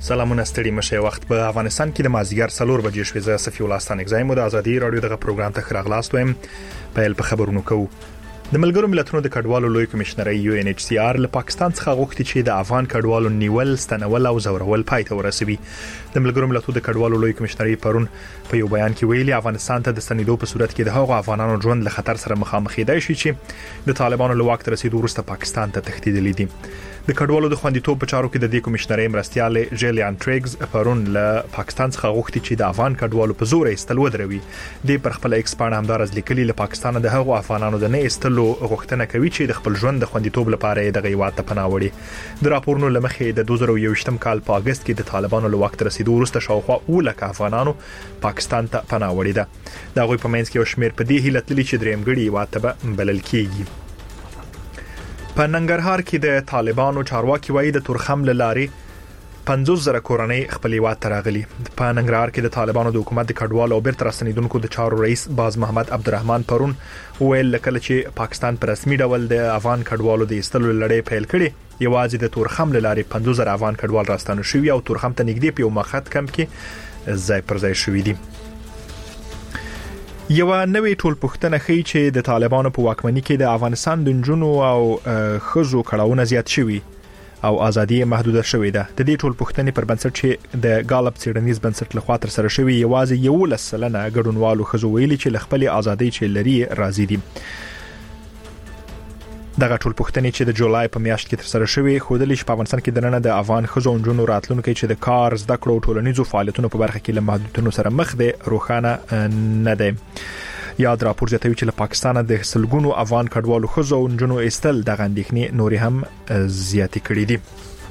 سلامونه ستړي مشه. وخت په افغانستان کې د مازیګر 4 بجې شوې. زه صفي الله ستانک زایم د ازادي رادیو دغه پروګرام ته خراغلاست وایم. په خبرونو کوو د ملګرو ملتونو د کډوالو لوی کمشنري UNHCR له پاکستان څخه غوښتي چې د افغان کډوالو نیول، ستنول او زورول پای ته ورسوي. د ملګرو ملتونو د کډوالو لوی کمشنري پرون په یو بیان کې ویلي افغانستان ته د ستنېدو په صورت کې د هغو افغانانو ژوند له خطر سره مخامخ دی چې د طالبانو له واک ته رسیدو وروسته پاکستان ته تښتېدلي دي. د کډوالو د خوندیتوب په چارو کې د دې کمشنري مرستيال جیلیان ټریګز پرون له پاکستان څخه غوښتي چې د افغان کډوالو په زور ایستل ودروي. د پر خپل ایکس باندې همدارز لیکلي له پاکستان د هغو افغانانو د نه ایستلو غوښتنه کوي چې د خپل ژوند د خوندیتوب لپاره د غیوات ته پناه وړي. د راپورونو لمخې د 2021م کال په اگست کې د طالبانو له واک ته رسیدو وروسته شاوخوا 1000 افغانانو پاکستان ته پناه وړي ده. د هغوی په منځ کې یو شمېر په دې هیله تللي چې درېمګړي واته بلل کیږي. په ننګرهار کې د طالبانو چارواکي وایي د تورخم لاري 50,000 کورنۍ خپل هیواد ته راغلي. په ننګرهار کې د طالبانو د حکومت د کډوالو او بیرته راستنیدونکو د چارو رئیس باز محمد عبدالرحمن پرون ویل کله چې پاکستان په رسمي ډول د افغان کډوالو د ایستلو لړۍ پیل کړي، یوازې د تورخم لاري 50,000 افغان کډوال راستنه شوي او تورخم ته نږدې په یو مخت کم کې ځای پر ځای شوي دي. یو نوې ټولپوښتنه ښیي چې د طالبانو په واکمنۍ کې د افغانستان د جنونو او خزو کړهونه زیات شوي او ازادي محدوده شوې ده. د دې ټولپوښتنې پر بنسټ چې د غالب څېړنیز بنسټ لخوا تر سره شوی یوازې 11% ګډونوالو خزو ویلي چې خپل ازادي چې لري راضي دي. دغه ټولپوښتنې چې د جولای په میاشت کې تر سره شوی خودلی چې په افغانستان کې د نن د افغان خزو او جنونو راتلونکو چې د کار زده کړو او ټولنیزو فعالیتونو په برخه کې له محدودیتونو سره مخ دي روښانه نه دی. یاد راپور زیاتوي چې له پاکستان د سلګونو افغان کډوالو خزو او جنونو ایستل د غندښنې نوري هم زیاتې کړې دي.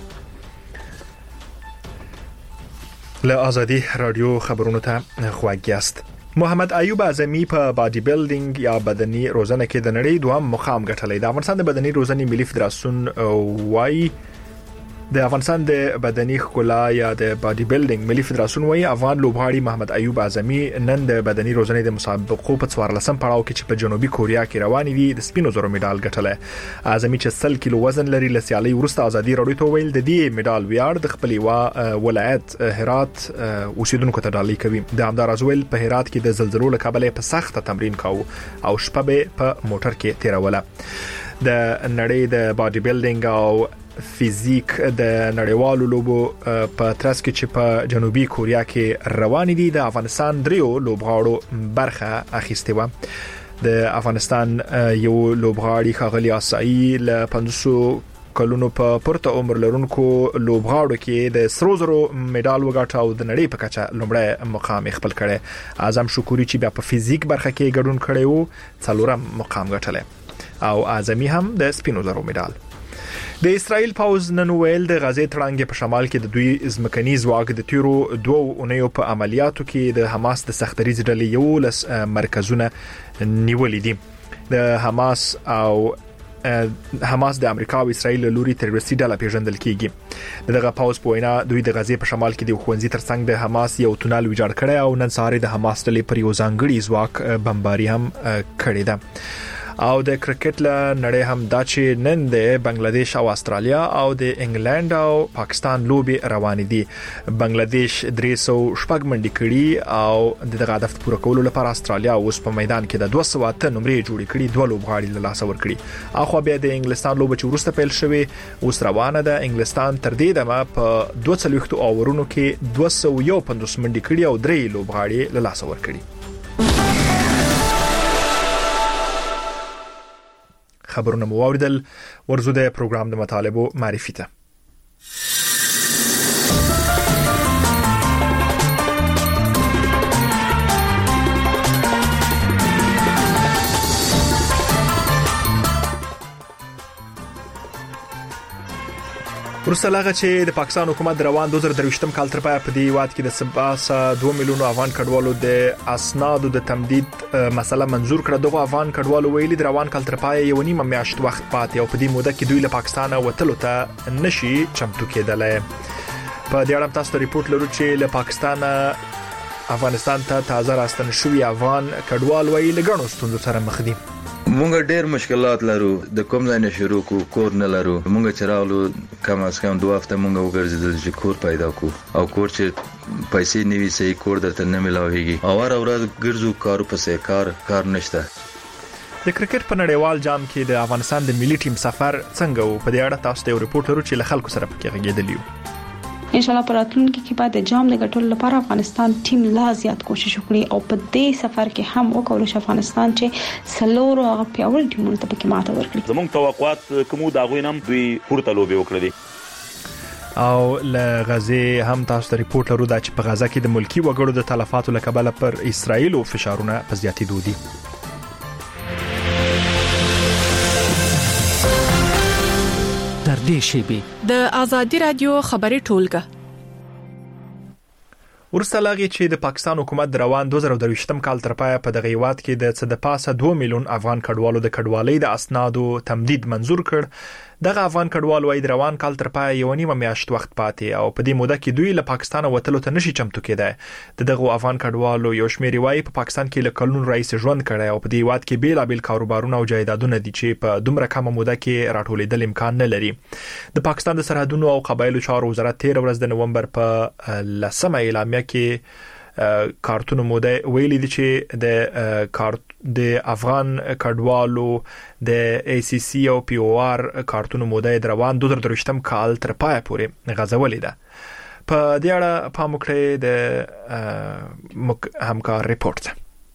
له ازادي رادیو خبرونو ته خواږیاست. محمد ایوب اعظمي په باډي بیلډینګ یا بدني روزنه کې د نړۍ دوام مقام ګټلی. د افغانستان د بدني روزنې ملي فدراسیون وایي د افغانستان د بدني ښکلا یا د باډي بیلډینګ ملي فدراسیون وایي افغان لوبغاړي محمد ایوب اعظمي نن د بدني روزنې د مسابقو په 14 پړاو کې چې په جنوبي کوریا کې روان دي د سپینو زرو میډال ګټلی. اعظمي چې 100 کیلو وزن لري له سیالي وروسته ازادي رادیو ته ویل د دې میډال ویاړ د خپل ولایت هرات اوسیدونکو ته ډالۍ کوي. د همدارز ویل په هرات کې د زلزلو له کبله په سخت تمرین کاوه او شپه به په موټر کې تیروله. د نړۍ د باډي بیلډینګ او فزیک د نړیوالو لوبو په ترڅ کې چې په جنوبي کوریا کې روان دي د افغانستان دریو لوبغاړو برخه اخیسته و. د افغانستان یو لوبغاړي ښاغلي اسایی له 500 کلونو په پورته عمر لرونکو لوبغاړو کې د سرو زرو میډال وګاټه او د نړۍ په کچه لومړی مقام خپل کړي. اعظم شکوري چې بیا په فزیک برخه کې ګډون کړي وو 4م مقام ګټلی او اعظمي هم د سپینو زرو میډال. د اسرائیل پاوز نن ویل د غزې تړانګې په شمال کې د دوی ځمکني ځواک د تیرو 2 اونیو په عملیاتو کې د حماس د سختریز ډلې 11 مرکزونه نیولې دي. د حماس د امریکا او اسرائیل لوري تروریستي ډله پیژندل کیږي. دغه پاوز په وینا دوی د غزې په شمال کې د خوندزي ترڅنګ د حماس یو تونل ویجاړ کړی او نن سهار د حماس ډلې پر یو ځانګړي ځواک بمباري هم کړی ده. او د کرکټ له نړۍ هم دا چې نن د بنگلاديش او استرالیا او د انګلند او پاکستان لوبي روان دي. بنگلاديش 306 منډي کړي او دغه هدف پوره کولو لپاره استرالیا اوس په میدان کې د 208 نمرې جوړې کړي، 2 لوبغاړي له لاس ور کړي. اخو بیا د انګلستان لوب چې ورسته پیل شوه اوس روانه ده. انګلستان تر دې دمه په 240 اوورونو کې 251 منډي کړي او 3 لوبغاړي له لاس ور کړي. خبرونه مو اوریدل. ورزو د پروګرام د مطالبو معرفي ته. ورسته لاغه چې د پاکستان حکومت روان 2023م کال تر پای په دې وخت کې د سباسا 2 میلیونو افغان کډوالو د اسنادو د تمدید مسله منزور کړه. دغه افغان کډوالو ویلي د روان کال تر پای یو نیمه میاشت وخت پاتې او په دې موده کې دوی له پاکستان وتلو ته نشي چمتو کېدلای. په دې اړه تاسو ریپورت لرو چې له پاکستان افغانستان ته تازه راستنه شوی افغان کډوال ویلي ګڼو ستونزو سره مخ دي. مونږ ډېر مشکلات لرو، د کوم ځای نه شروع کو، کور نه لرو. مونږ چې راغلو کم از کم 2 هفته مونږ وګرځیدل چې کور پیدا کو، او کور چې پیسې نیوي سي کور درته نه ملاويږي، او هر ورځ ګرځو کارو پسې کار نشته. د کرکټ په نړیوال جام کې د افغانستان د ملي ټیم سفر څنګه و؟ په دې اړه تاسو ته یو ریپورت لرو چې له خلکو سره پکې غږیدلی یو. ان شاء الله پراتلونکي کې بعد د جام د ګټلو لپاره افغانستان ټیم لا زیات کوشش وکړي، او په دې سفر کې هم وکولای شي افغانستان چې سلور او پیاوړي ټیمونو ته پکې ماته ورکړي. زموږ توقعات کومو دا غوینم دوی پورته لوبي وکړي. او له غزه هم تاسو ته ریپورت لرو دا چې په غزه کې د ملکی وګړو د تلفاتو له کبله پر اسرائیل او فشارونه په زیاتېدو دي. در دې شیبې د آزادي رادیو خبري ټولګه ورسلاږي چې د پاکستان حکومت روان 2023م کال تر پایه په دغه هیواد کې د څه د پاسه 2 میلیون افغان کډوالو د کډوالۍ د اسنادو تمدید منزور کړ. دغه افغان کډوالو د روان کال تر پایه یو نیمه میاشت وخت پاتې، او په دې موده کې دوی له پاکستان وتلو ته نشي چمتو کېدای. دغه افغان کډوالو یو شمېر وايي په پاکستان کې له کلونو راځي ژوند کړي، او په دې هیواد کې بیلابل کاروبارونه او جایدادونه دي چې په دومره کمه موده کې راټولېدل امکان نه لري. د پاکستان د سرحدونو او قبایلو چارو وزارت 13 ورځ د نومبر په 10مه اعلامیه کې کارتونو موده ویلي دي چې د افغان کډوالو د ACC او POR کارتونو موده د روان 2023م کال تر پایه پورې غځولې ده. په دې اړه پام وکړئ د همکار ریپورت.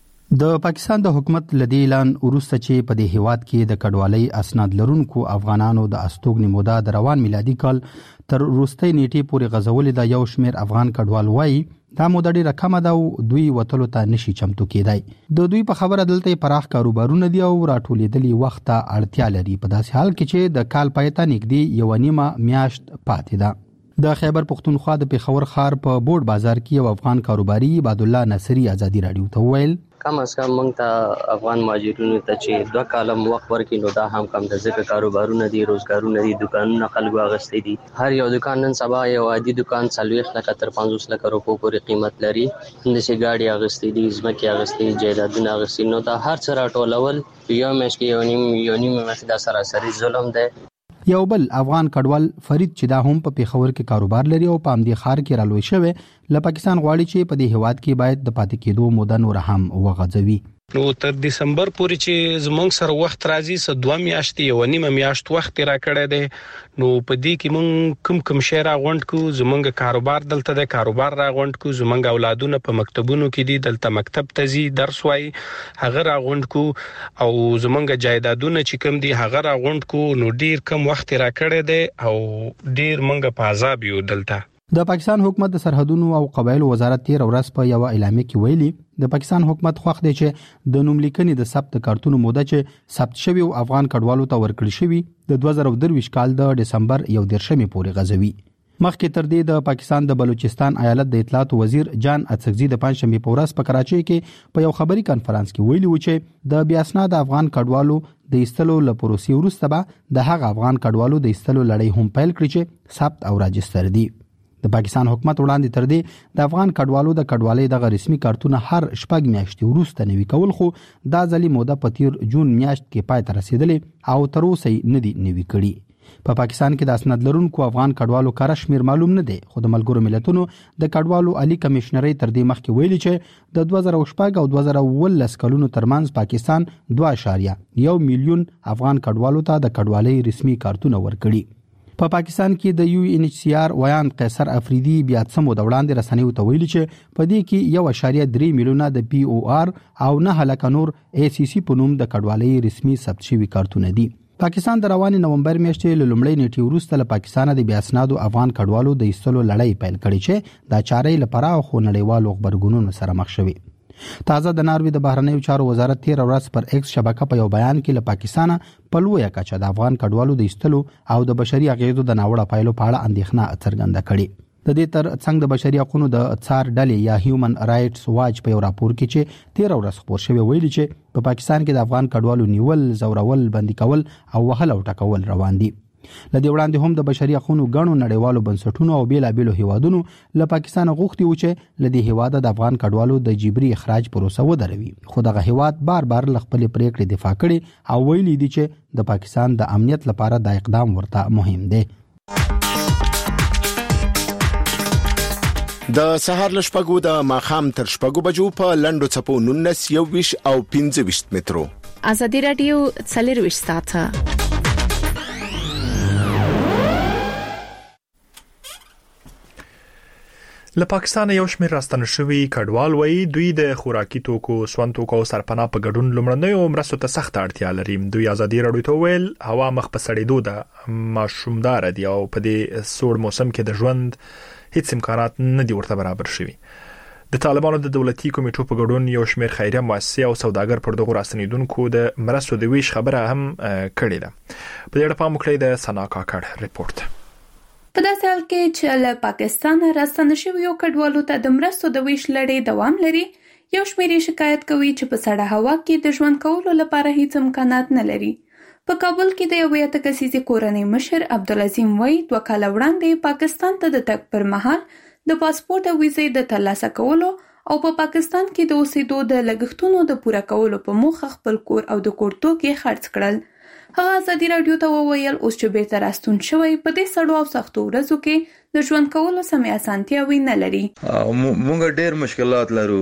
د پاکستان د حکومت لدی اعلان وروسته چې په دې هیواد کې د کډوالۍ اسناد لرونکو افغانانو د استوګنې موده د روان میلادي کال تر وروستۍ نیټې پورې غځولې ده. یو شمېر افغان کډوال وایي دا موده ډیره کمه ده او دوی وتلو ته نشي چمتو کېدای. د دوی په خبره دلته پراخ کاروبارونه دي او راټولېدلي وخت ته اړتیا لري، په داسې حال کې چې د کال پای ته نږدې یو نیمه میاشت پاتې ده. د خیبر پختونخوا د پیښور ښار په بورډ بازار کې یو افغان کاروباري عبد الله نصری آزادي رادیو ته وویل کم از کم موږ ته افغان مهاجرینو ته چې 2 کالم وخت ورکړي نو دا هم کم د ځکه کاروبارونه دي، روزګارونه دي، دکانونه خلکو اغستې دي. هر یو دکان نن سبا یو عادي دکان 40 لک تر 50 لک روپو پورې قیمت لري. هندسي گاډي اغستې دي، ځمکې اغستې، جایدادونه اغستې، نو دا هر څه راټولول یو مېش کې یو نیم مېش دا سراسري ظلم دی. یو بل افغان کډوال فرید چې دا هم په پیښور کې کاروبار لري او په امدی خار کې رالوي شوی له پاکستان غواړي چې په دې هیواد کې باید د پاتې کېدو موده نور هم وغځوي. نو تر دسمبر پورې چې زمونږ سره وخت راځي سه 2 میاشتې یو نیمه میاشت وخت را کړی دی. نو په دې کې مونږ کوم شی را غونډ کو، زمونږ کاروبار دلته د کاروبار را غونډ کو، زمونږ اولادونه په مکتبونو کې دي، دلته مکتب ته ځي درس وایي، هغه را غونډ کو، او زمونږ جایدادونه چې کوم دي هغه را غونډ کو. نو ډیر کم وخت را کړی دی او ډیر مونږ په عذاب یو دلته. د پاکستان حکومت د سرحدونو او قبایلو وزارت 13 ورځ په یو اعلامیه کې ویلي د پاکستان حکومت خوښ دی چې د نوم لیکنې د ثبت کارتونو موده چې ثبت شوی او افغان کډوالو ته ورکړل شوی د 2023 کال د دسمبر 1 پورې غځوي. مخکې تر دې د پاکستان د بلوچستان ایالت د اطلاعات وزیر جان اڅکزي د پنځشنبه په ورځ په کراچۍ کې په یو خبري کانفرنس کې ویلي و چې د بیا اسناد افغان کډوالو د ایستلو لپاره وروسته به د هغه افغان کډوالو د ایستلو لړۍ هم پیل کړي چې ثبت او راجستر دي. د پاکستان حکومت وړاندې تر دې د افغان کډوالو د کډوالۍ د رسمي کارتونه هر شپږ میاشتې وروسته نوي کول، خو دا ځلې موده په تیر جون میاشت کې پای ته رسیدلې او تر اوسه نه دي نوي کړي. په پاکستان کې د اسناد لرونکو افغان کډوالو کار شمیر معلوم نه دی، خو د ملګرو ملتونو د کډوالو عالی کمشنري تر دې مخکې ویلي چې د 2014 او 2019 کلونو ترمنځ پاکستان 2.1 میلیون افغان کډوالو ته د کډوالۍ رسمي کارتونه ورکړي. په پاکستان کې د UNHCR ویان قیصر افریدي بیا څمو د وړاندې رسنیو ته ویلي چې په دې کې 1.3 میلیونه د POR او 9 لک نور ACC په نوم د کډوالۍ رسمي ثبت شوی کارتونه دي. پاکستان د رواني نومبر میاشتې له لومړۍ نیټې وروسته له پاکستان د بیا اسنادو افغان کډوالو د ایستلو لړۍ پیل کړې چې دا چارې لپاره خو نړیوالو خبرګونونو سره مخ شوي. تازه د ناروې د بهرنیو چارو وزارت 13 ورځ پر ایکس شبکه په یو بیان کې له پاکستان په لویه کچه د افغان کډوالو د ایستلو او د بشري اغېزو د ناوړه پایلو په اړه اندېښنه څرګنده کړې. د دې تر څنګ د بشري حقوقو د څار ډلې یا هیومن رائټس واچ په یو راپور کې چې 13 ورځ خبر شوی ویلي چې په پاکستان کې د افغان کډوالو نیول، زورول، بندي کول او وهل او ټکول روان دي. لدې وړاندې هم د بشري حقوقو غړو نړیوالو بنسټونو او بیلابېلو هیوادونو له پاکستان غوښتي و چې لدې هیواد د افغان کډوالو د جبري اخراج پروسه ودروي، خو دغه هیواد بار ل خپل پریکړې دفاع کړي او ویلي دي چې د پاکستان د امنیت لپاره د اقدام ورته مهم دی. د سهار لشپګو د ماخام تر شپګو بجو په لندو چپو 19 21 او 25 مترو. ازادي رادیو 24 ساعته. له پاکستان یو شمېر راستنه شوي کډوال وایي دوی د خوراکي توکو، سون توکو او سرپناه په ګډون لومړنیو مرستو ته سخت اړتیا لري. دوی ازادي رادیو ته ویل هوا مخ په سړېدو ده، ماشومدار دي او په دې سوړ موسم کې د ژوند هیڅ امکانات نه دي ورته برابر شوي. د طالبانو د دولتي کمیټو په ګډون یو شمېر خیریه مؤسسې او سوداګر پر دغه راستنیدونکو د مرستو د ویش خبره هم کړې ده. په دې اړه پام وکړئ د سنا کاکړ ریپورت. په داسې حال کې چې له پاکستان راستنه شویو کډوالو ته د مرستو د ویش لړۍ دوام لري، یو شمېر شکایت کوي چې په سړه هوا کې د ژوند کولو لپاره هیڅ امکانات نه لري. په کابل کې د یوې اتکسیزې کورنۍ مشر عبدالعظیم وایي 2 کاله وړاندې پاکستان ته د تګ پر مهال د پاسپورت او ویزې د ترلاسه کولو او په پاکستان کې د اوسېدو د لګښتونو د پوره کولو په موخه خپل کور او د کور توکي خرڅ کړل. هغه ازادي رادیو ته وویل اوس چې بیرته راستون شوی په دې سړو او سختو ورځو کې د ژوند کولو سمې اسانتیاوې نه لري. مونږ ډېر مشکلات لرو،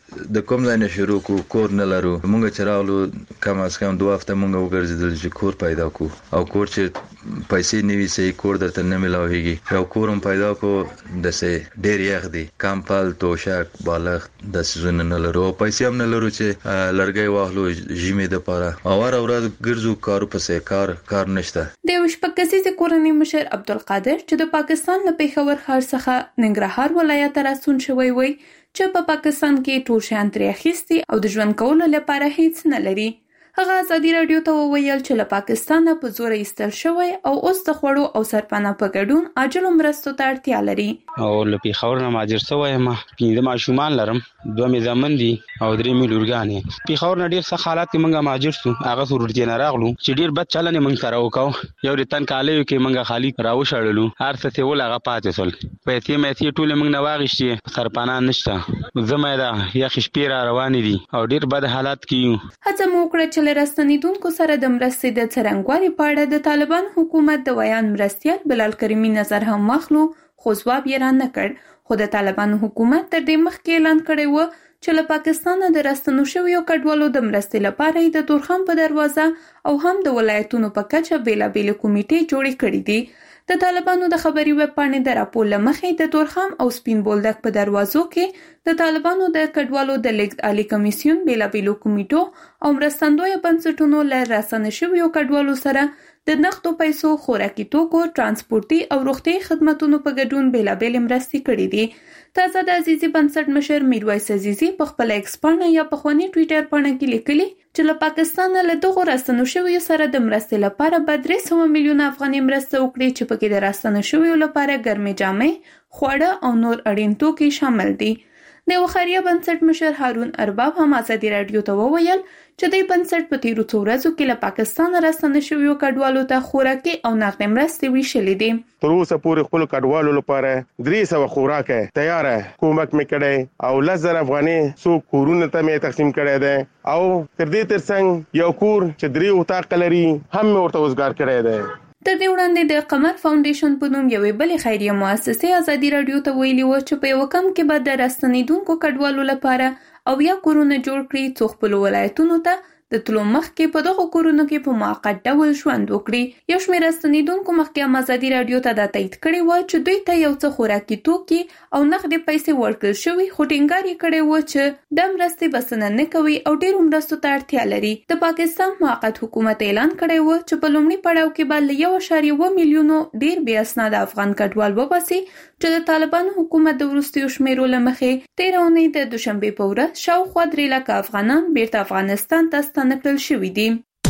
د کوم ځای نه شروع کو، کور نه لرو. مونږ چې راغلو کم از کم 2 هفته مونږ وګرځیدل چې کور پیدا کو، او کور چې پیسې نیوي سي کور درته نه ملاويږي. یو کورم پیدا کو د سه ډېر یخ دي، کمپل، توشک، بالښت د سيزونه نه لرو، پیسې هم نه لرو چې لرګي واخلو ژمي د پاره. او هر ورځ ګرځو کارو پسې کار نشته. د وشپکسي کورنۍ مشر عبدالقادر چې د پاکستان له پیښور ښار څخه ننګرهار ولایت راستون شوی وي چې په پاکستان کې ټول شیان ترې اخیستي او د ژوند کولو لپاره هیڅ نه لري. هغه ازادي رادیو ته وویل چې له پاکستانه په زور ایستل شوی او اوس د خوړو او سرپناه په ګډون عاجلو مرستو ته اړتیا لري. او له پیښور نه مهاجر شوی یم، 5 ماشومان لرم، 2 مې زامن دي او 3 مې لورګانې. پیښور نه ډیر ښه حالات کې مونږه مهاجر شو، هغه سورتي نه راغلو چې ډیر بد چلنې مونږ سره وکاو. یو ریتن کالیو کې مونږه خالی راوشړلو، هر څه ته ولغه پاتې سول، پیسې مې ټول مونږ نه واغښتې، سرپناه نشته، زما دا یخ شپې را روانې دي او ډیر بد حالات کې. هڅه مو وکړه چې له راستنیدونکو سره د مرستې د څرنګوالي په اړه د طالبان حکومت د ویان مرستیال بلال کریمي نظر هم واخلو، خو ځواب یې را نه کړ. خو د طالبان حکومت تر دې مخکې اعلان کړی و چې له پاکستانه د راستنو شویو کډوالو د مرستې لپاره د تورخم په دروازه او هم د ولایتونو په کچه بیلابېلې کمیټې جوړې کړې دي. د طالبانو د خبري ویب پاڼې د راپور لمخې د تورخم او سپین بولدک په دروازو کې د طالبانو د کډوالو د لیږد عالی کمیسیون بیلابېلو کمیټو او مرستندویه بنسټونو له راستنه شویو کډوالو سره د نقدو پیسو، خوراکي توکو، ترانسپورتي او روغتي خدماتونو په ګډون بیلابېلې مرستې کړې دي. تازه د عزیزي بنسټ مشر میرویس عزیزي په خپل ایکس پاڼه یا پخواني ټویټر پاڼه کې لیکلي چې له پاکستانه له دغو راستنو شویو سره د مرستې لپاره به 300 میلیونه افغانۍ مرسته وکړي چې پکې د راستنه شویو لپاره ګرمې جامې، خواړه او نور اړین توکي شامل دي. د وخاریه بنسټ مشر هارون ارباب هم ازادي رادیو ته وویل چې د بنسټ په تیرو څو ورځو کې له پاکستان راستنه شویو کډوالو ته خوراکي او نقدي مرستې ویشلې دي. تر اوسه پورې خپل کډوالو لپاره 300 خوراک تیار کومک میکړي او 10,000 افغانۍ سو کورونه ته می تقسیم کړي دي او تر دې ترڅنګ یو کور چې 3 اتاق لري هم ورته وزګار کړي دي. تر دې وړاندې د قمر فاونډیشن په نوم یوې بلې خیریه مؤسسې ازادي رادیو ته ویلي و چې په یو کم کې به د راستنیدونکو کډوالو لپاره او یا کورونه جوړ کړي څو خپل ولایتونو ته د تلو مخکې په دغه کورونو کې په موقت ډول ژوند وکړي. یو شمېر راستنیدونکو مخکې هم ازادي رادیو ته دا تایید کړی و چې دوی ته یو څه خوراکي توکي او نقدي پیسې ورکړل شوي، خو ټینګار یې کړی و چې د مرستې بسنه نه کوي او ډېرو مرستو ته اړتیا لري. د پاکستان موقت حکومت اعلان کړی و چې په لومړي پړاو کې به له 1.1 میلیونو ډېر بې اسناده افغان کډوال وباسي چې د طالبانو حکومت د وروستیو شمیرو له مخې 13 اونۍ د دوشنبې په ورځ شاوخوا 3 لکه افغانان بیرته افغانستان ته ستانه کړل شوي دي.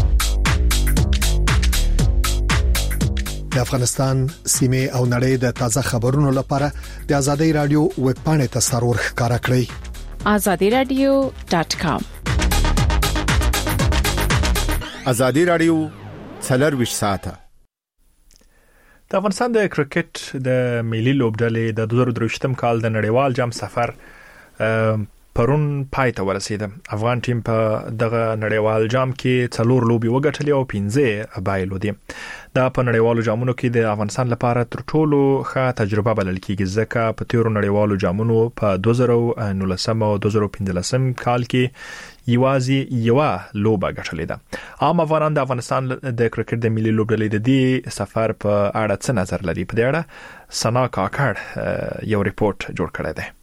د افغانستان سیمه او نړۍ د تازه خبرونو لپاره د ازادي رادیو ویب پاڼې ته سرور ښکارا کړئ azadiradio.com. ازادي رادیو 24 ساعته د افغانستان د کرکټ د ملي لوبډلې د 2023م کال د نړیوال جام سفر پرون پای ته ورسید. افغان ټیم په دغه نړیوال جام کې 4 لوبي وګټلې او 15 بایلو دي. دا په نړیوالو جامونو کې د افغانستان لپاره تر ټولو ښه تجربه بلل کېږي ځکه په تیرو نړیوالو جامونو په 2019 او 2015 کال کې یوازې یو لوبه ګټلې ده. عام افغانان د افغانستان د کرکټ د ملي لوبډلې د دې سفر په اړه څه نظر لري؟ په دې اړه سنا کاکړ یو ریپورت جوړ کړی دی.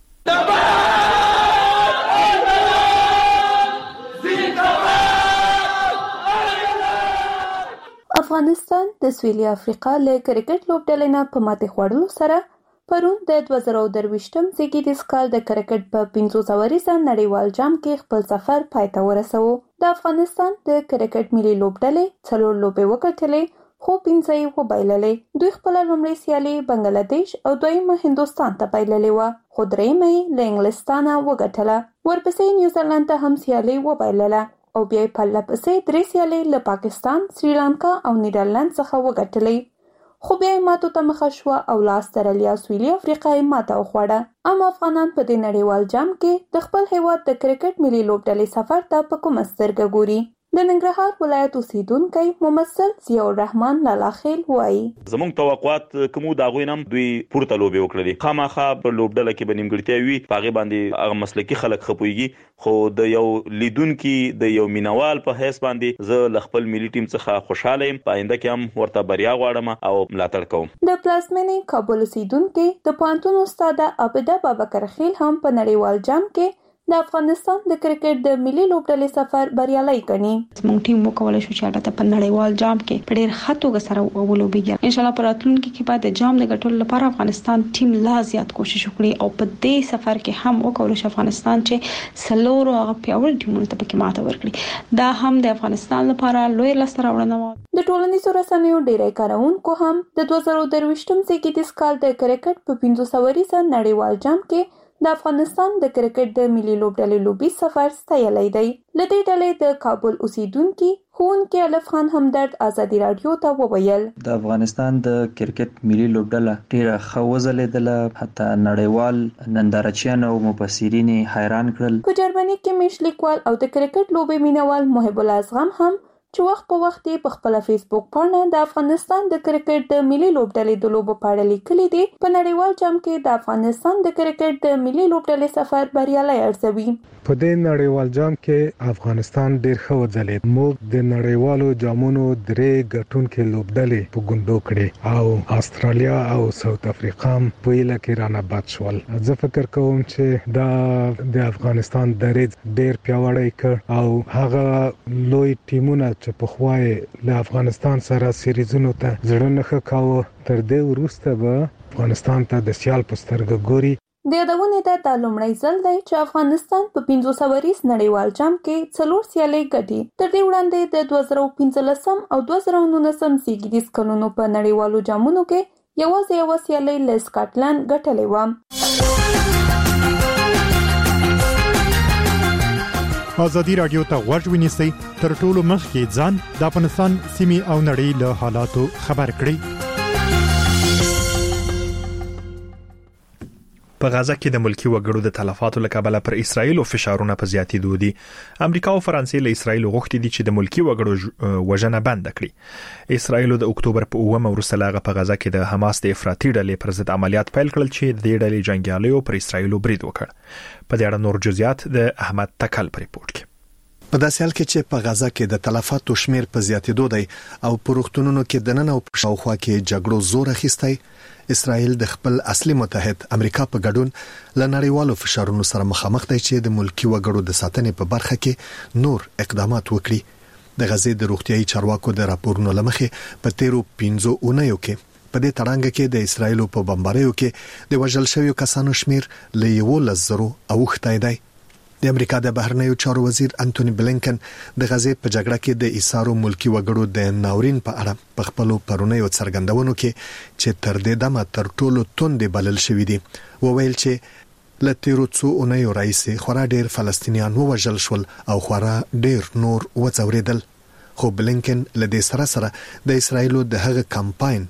افغانستان د سویلي افریقا له کرکټ لوبډلې نه په ماتې خوړلو سره پرون د 2023م زیږدیز کال د کرکټ په 500 ورځې نړیوال جام کې خپل سفر پای ته ورسوه. د افغانستان د کرکټ ملي لوبډلې 4 لوبې وګټلې خو 15 یې وبایللې. دوی خپل لومړی سیالي بنگلاديش او دویمه هندستان ته بایللې و خو درېیمه یې له انګلستان وګټله. ورپسې نیوزیلند ته هم سیالي وبایلله او بیا په لپسې 3 سیالي له پاکستان، سریلانکا او نیدرلند څخه وګټلې. خو بیا ماتو ته مخه شو او له استرالیا سویلي افریقا یې ماته وخوړه. عام افغانان په دې نړیوال جام کې د خپل هیواد د کرکټ ملي لوبډلې سفر ته په کومه سترګه ګوري؟ د ننګرهار ولایت اوسیدونکی ممثل ضیاء الرحمن لالاخیل وایي زموږ توقعات کومو دا غوینم دوی پورته لوبي وکړي. خامخا په لوبډله کې بنیمګړتیا وي پاغه باندې هغه مسلکي خلک خپويږي خو د یو لیدونکو د یو مینوال په حساب باندې زه خپل ملي ټیم څخه خوشاله یم. پاینده کې هم ورته بریا غواړم او ملاتړ کوم. د پلازمینې کابل اوسیدونکو د پانتون استاد عبده بابکر خیل هم په نړیوال جام کې د افغانستان د کرکټ د ملي لوبډلې سفر بریالي کړي. موږ ټیم وکولای شو چې هغه په نړیوال جام کې په ډېر ښه توګه سره ولوبېږي. ان شاء الله په راتلونکي کې بعد د جام د ګټلو لپاره افغانستان ټیم لا زیات کوشش وکړي او په دې سفر کې هم وکولای شي افغانستان چې سلور او پیاوړي ټیمونو ته پکې ماته ورکړي. دا هم د افغانستان لپاره لوی لاسته راوړنه و. د ټولنیزو رسنیو ډیری کارونکو هم د 2023م زیږدیز کال د کرکټ په 500 ورځې نړیوال جام کې د افغانستان د کرکټ د ملي لوبډلې لوبي سفر ستایلی دی. لدې ډلې د کابل اوسیدونکو ښوونکی الف خان همدرد ازادي رادیو ته وویل د افغانستان د کرکټ ملي لوبډله ډیره ښه وځلېدله، حتی نړیوال نندارچیان او مبصرین حیران کړل. په جرمني کې میش لیکوال او د کرکټ لوبي مینوال محب الله ازغم هم چې وخت په وخت په خپل فیسبوک باندې د افغانستان د کرکټ د ملي لوبډلې د لوبو په اړه لیکلي دي. په نړیوال جام کې د افغانستان د کرکټ د ملي لوبډلې سفر بریالي ارزوي. په دې نړیوال جام کې افغانستان ډیر ښه وځلید. موږ د نړیوالو جامونو درې ګټونکو لوبډلې په ګوندو کړې او استرالیا او ساوث افریقا په یله کې رانه باد شول. زه فکر کوم چې دا د افغانستان دریځ ډیر پیاوړی کړ او هغه لوی ټیمونه چې په خوای له افغانستان سره سیریزونو ته ځړنه ښه کاوه تر دې وروسته به افغانستان ته د سیال په سترګه ګوري. د یادونې د لومړی ځل دی چې افغانستان په 500 ورځ نړیوال جام کې 4 سیالۍ ګټي. تر دې وړاندې د 2015 او 2019 زیږدیز کلونو په نړیوالو جامونو کې یوازې یو سیالۍ له سکاټلند ګټلې و. ازادي رادیو ته غوږ ونیسئ تر ټولو مخکې ځان د افغانستان سیمې او نړۍ له حالاتو خبر کړئ. په غزه کې د ملکی وګړو د تلفاتو له کبله پر اسرایل او فشارونه په زیاتېدو دي. امریکا او فرانسې له اسرایل غوښتي دي چې د ملکی وګړو وژنه بند کړي. اسرایل د اکتوبر په 9 وروسته لاغه په غزه کې د حماس د افراطي ډلې پر ضد عملیات پیل کړل چې د دې ډلې جنگیالیو پر اسرایل برید وکړ. په دې اړه نور جزئیات د احمد تکل په ریپورت کې. په داسې حال کې چې په غزه کې د تلفاتو شمیر په زیاتېدو دی او په روغتونونو کې د نن او په شاوخوا کې جګړو زور اخیستی، اسرائیل د خپل اصلي متحد امریکا په ګډون لنړیوالو فشارونو سره مخامخ دی چې د ملکی وګړو د ساتنې په برخه کې نور اقدامات وکړي. د غزې د روغتيایي چارواکو د راپورونو لمخې په 15 اونیو کې په دې تړانګه کې د اسرائیل په بمباریو کې د وژل شویو کسانو شمیر له 11,000 اوښتی دی. د امریکا د بهرنیو چارو وزیر انټونی بلینکن د غزې په جګړه کې د ایسارو ملکی وګړو د ناورین په اړه په خپل پرونیو څرګندونو کې چې تر دې دمه تر ټولو توند بلل شوې دي وویل چې لته څو اونیو راځي خورا ډیر فلسطینیان وژل شول او خورا ډیر نور وځوریدل. خو بلینکن له دې سره د اسرایل د هغه کمپاین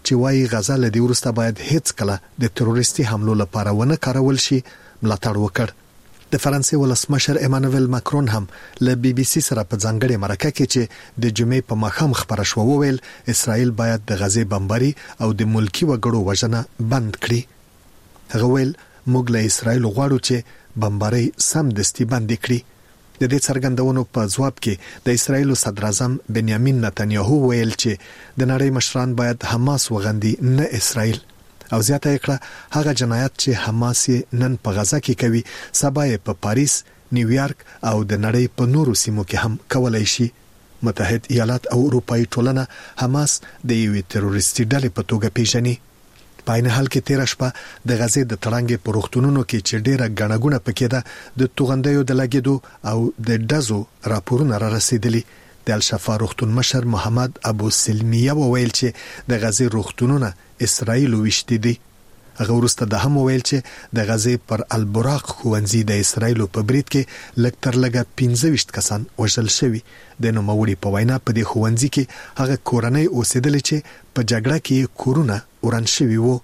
چې وايي غزا له دې وروسته باید هیڅ کله د تروریستي حملو لپاره ونه کارول شي ملاتړ وکړ. د فرانسې ولسمشر ایمانوئل ماکرون هم له بي بي سي سره په ځانګړي مرکه کې چې د جمعې په ماښام خبره شو وویل اسرائیل باید د غزې بمباري او د ملکی وګړو وژنه بند کړي. هغه ویل موږ له اسرائیل غواړو چې بمباري سم دستي بند کړي. د دې څرګندونو په ځواب کې د اسرائیل صدر اعظم بنیامین نتنیاهو ویل چې د نړۍ مشران باید حماس وغندي نه اسرائیل او زیاته کړه هغه جنایت چې حماس نن په غزا کې کوي سبا یې په پاریس، نیویارک او د نړۍ په نورو سیمو کې هم کولای شي. متحد ایالات او اروپאי ټولنه حماس د یوې تروریستي ډلې په توګه پیژني. په عین حال کې 13 شپه د غزې د تړانګې په روغتونونو کې چې ډیره غڼګونه پکې ده د توغندیو د لګیدو او د دزو راپورونه را رسیدلي. د الشفا روغتون مشر محمد ابو سلمیه وویل چې د غزې روغتونونه اسرائیل وشتي دي. هغه ورسته د هم وویل چې د غزې پر البراق خوندزي د اسرائیل په برید کې لږ تر لږه 15 کسان وژل شوي. د نوموړي په وینا په دې خوندزي کې هغه کورنۍ اوسېدل چې په جګړه کې کورونه وران شوي وو.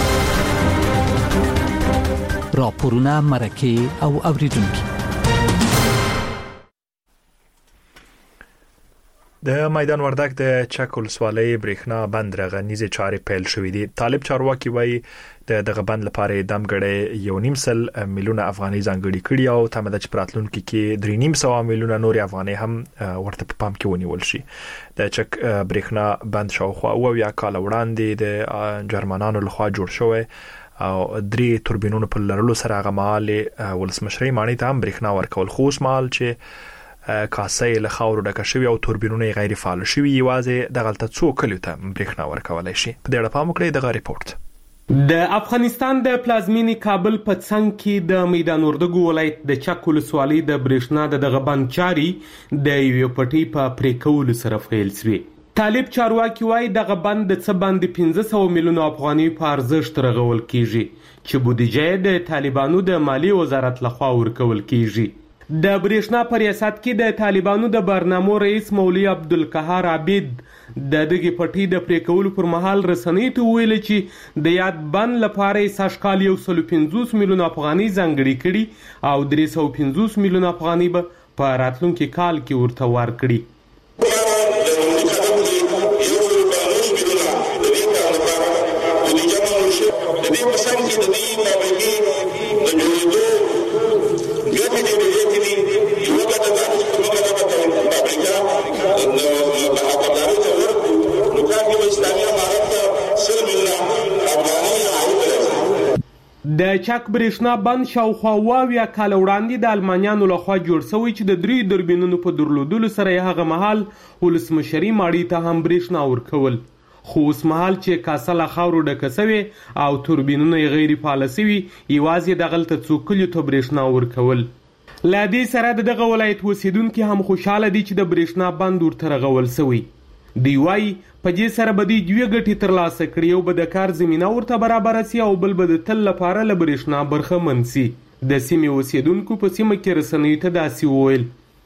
راپورونه مرکه او اوریدونکو د میدان وردګ د چک ولسوالۍ برېښنا بند رغنیزه چارې پیل شوې دي. طالب چارواکي وایي دغه بند لپاره دمګړې 1.5 میلیونه افغانۍ ځانګړي کړي او تمه ده چې پراتلونکو کې 3.5 میلیونه نور افغانۍ هم ورته په پام کې ونیول شي. د چک برېښنا بند شاوخوا او یا کال وړاندې د جرمنانو لخوا جوړ شوی او 3 توربینونو په لرلو سره هغه مال ولسمشري مانی ته هم برېښنا ورکول. خو مال چې کاسې له خاورو ډکه شوی او توربینونه غیر فعال شوی یوازې د غلطه څو کلیو ته برېښنا ورکولای شي. په دې اړه پام وکړئ دغه ریپورت. د افغانستان د پلازمینی کابل په څنګ کې د میدان وردګ ولایت د چک ولسوالۍ د برېښنا دغه بند چاري د یو پټي په پریکول سره فعال شوی. طالب چارواکي وایي دغه بند د څه باندې 1500 میلیونه افغانۍ په ارزښت رغول کیږي چې بودیجه د طالبانو د مالی وزارت لخوا ورکول کیږي. د برېښنا په ریاست کې د طالبانو د برنامو رئیس مولوی عبدالقهار عابد د دغه پټي د پریکولو پر مهال رسنۍ ته ویل چې د یاد بند لپاره ساشکال 150 میلیونه افغانۍ ځانګړي کړي او 350 میلیونه افغانۍ به په راتلونکي کال کې ورته ورکړي. د چک برېښنا بند شاوخوا 20 کال وړاندې د المانیانو لخوا جوړ شوی چې د 3 توربینونو په درلودلو سره هغه مهال ولسمشري ماړی ته هم برېښنا ورکول. خو اوس مهال چې کاسه خاورو ډکه شوی او توربینونه غیر فعال شوي یوازې د غلطه څو کلیو ته برېښنا ورکول. لا دې سره دغه ولایت اوسیدونکو هم خوشاله دي چې د برېښنا بند ورته رغول شوی. دی وايي په دې سره به د دوی ګټې ترلاسه کړي او به د کار زمينه ورته برابر شي او بل به د تل لپاره له برېښنا برخمن شي. د سیمې اوسیدونکو په سیمه کې رسنۍ ته داسې وویل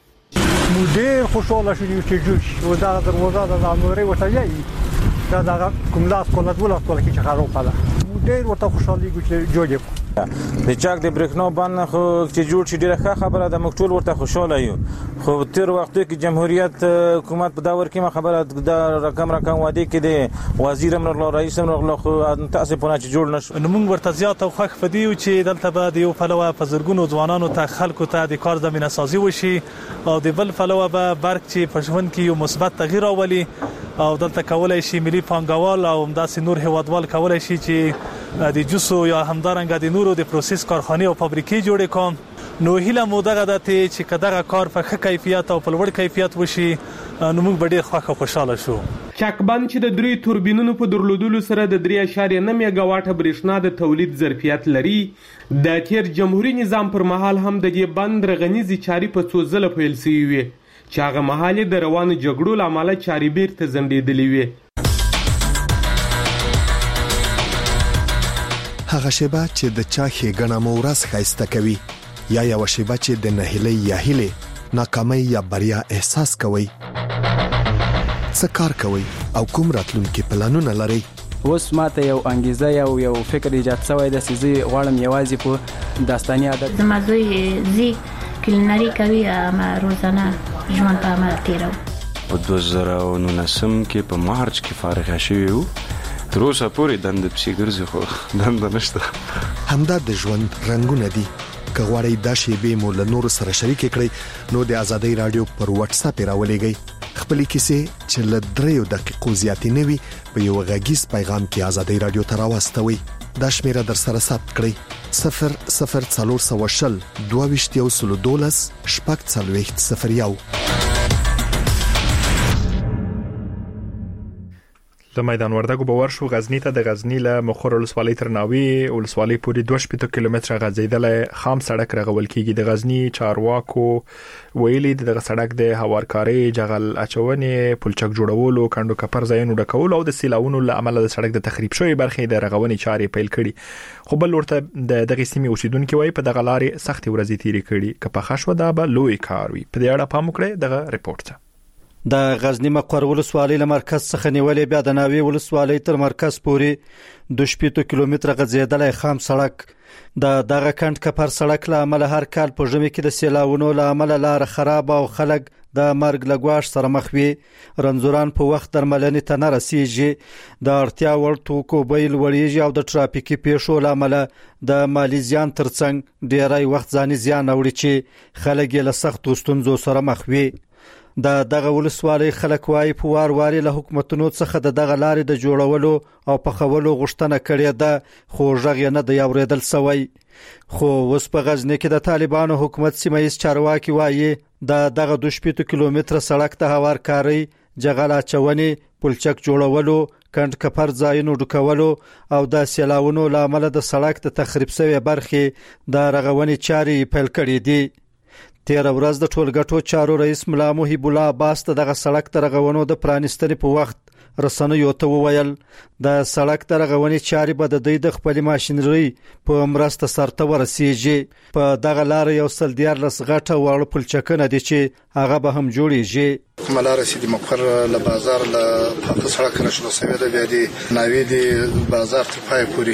موږ ډېر خوشاله شو چې جوړ شو دا دروازه د اموري وته یي دا کوم لاس کوله کې چې خراب کړه موږ ډېر ورته خوشالي چې جوړ د چک د برېښنا بند خو چې جوړ شي ډیره ښه خبره ده. موږ ټول ورته خوشاله یو خو تیر وختو کې جمهوریت حکومت په دا ورکه خبره د رقم وادي کې د وزیر امر الله رئیس امر الله خو تاسفونه چې جوړ نشو. نو موږ ورته زیات او خوښ فدیو چې دلته به د یو فلوه په زرګونو ځوانانو ته خلکو ته د کار زمينه سازي وشي او د بل فلوه به برک چې په ژوند کې یو مثبت تغییر راولي او دلته کولای شي ملي پانګوال او همداسې نور هیوادوال کولای شي چې د جوسو یا همدارنګ د نورو د پروسس کارخانه او فابریکې جوړې کوم. نو هیله مو دغه د ته چې کداغه کار په ښه کیفیت او په لوړ کیفیت وشي نو موږ به ډیر خوشاله شو. چک بند چې د 3 توربینونو په درلودلو سره د 3.9 میگاواټه برېښنا د تولید ظرفیت لري. د تیر جمهوریت نظام پر مهال هم د دې بند رغنیزي چاري په څو ځله پیل شوی وي چې هغه مهال د روانو جګړو لامل چاري بیرته زندېدلې وي. هغه شیبه چې د چا ښېګڼه مو ورځ ښایسته کوي یا یو شیبه چې د نهیلۍ یا هیلې ناکامۍ یا بریا احساس کوي. څه کار کوي او کوم راتلونکي پلانونه لري اوس ماته یو انګیزه یو فکر ایجاد شوی د سيزي غواړم یوازې په داستاني عادت زما زوی زی کلینری کوي ما روزانه ژوند په عمل تیرو. په 2019 کې په مارچ کې فارغ شوی وو. تر اوسه پورې دند پسې ګرځي خو دند نشته. همدا د ژوند رنگونه دي. که غواړئ دا شیبې مو له نورو سره شریک کړئ نو د آزادۍ رادیو پر واتس اپ راولېږئ. خپلې کیسې چې له 3 دقیقو زیاتې نه وي په یو غږیز پیغام کې آزادۍ رادیو ته راوستوئ. دا شمیره در سره ثبت کړئ 00420 22 12 د میدان وردګو باور شو غزنی ته د غزنی له مخور ولسوالۍ تر ناوی ولسوالۍ پورې 2 کیلومتره غځیدل خام سړک رغول کیږي. د غزنی چارواکو ویلي د سړک د هوارکاري جغل اچونې پلچک جوړولو کندو کپر ځایونو ډکول او د سیلاونو له عمله د سړک د تخریب شوی برخې د رغونې چارې پیل کړي. خو بل ورته د دغه سیمې اوسیدونکو وایي په دغه لارې سختي ورځې تیری کړي. که په خښو دا به لوی کار وي. په دې اړه پام وکړئ دغه ریپورت ته. د غزنی مقر ولسوالۍ له مرکز څخه نیولې بیا د ناوی ولسوالۍ تر مرکز پورې 2 کیلومتره غځیدلای خام سړک دغه کند کپر سړک له عمل هر کال په ژمي کې د سیلاونو له عمل لار خراب او خلک د مرګ لګواش سره مخ وي. رنځوران په وخت درملنې ته نه رسیږي. د اړتیا وړ توکو بیل وړيږي او د ټرافیکي پیښو له عمل د مالی زیان ترڅنګ ډیری وخت ځاني زیان اوري چې خلک له سخت ستونزو سره مخ وي. دغه ولسوالۍ خلک وايي په وار له حکومتونو څخه دغه لارې د جوړولو او پخولو غوښتنه کړې ده خو ژغ نه د یوریدل سوی. خو اوس په غزنی کې د طالبانو حکومت سیمایي چارواکي وايي دغه 2 کیلومتره سړک ته هوارکاري جغل اچونې پلچک جوړولو کند کپر ځایونو ډکولو او د سیلاونو لامل د سړک د تخریب شوی برخې د رغونې چارې پیل کړې دي. تیر ورځ د ټولګټو چارو رئیس ملا محب الله عباس دغه سړک تر رغونو د پرانستنې په وخت رسنیو ته وویل د سړک تر رغونې چارې به د خپل ماشينري په مرسته سرته ورسیږي. په دغه لار یو سل 14 غټه وړ پلچکونه دي چې هغه به هم جوړیږي. ملار سیدی مقر له بازار له سړک نشو سوي د بیا دي ناوی دي بازار ته پای پوری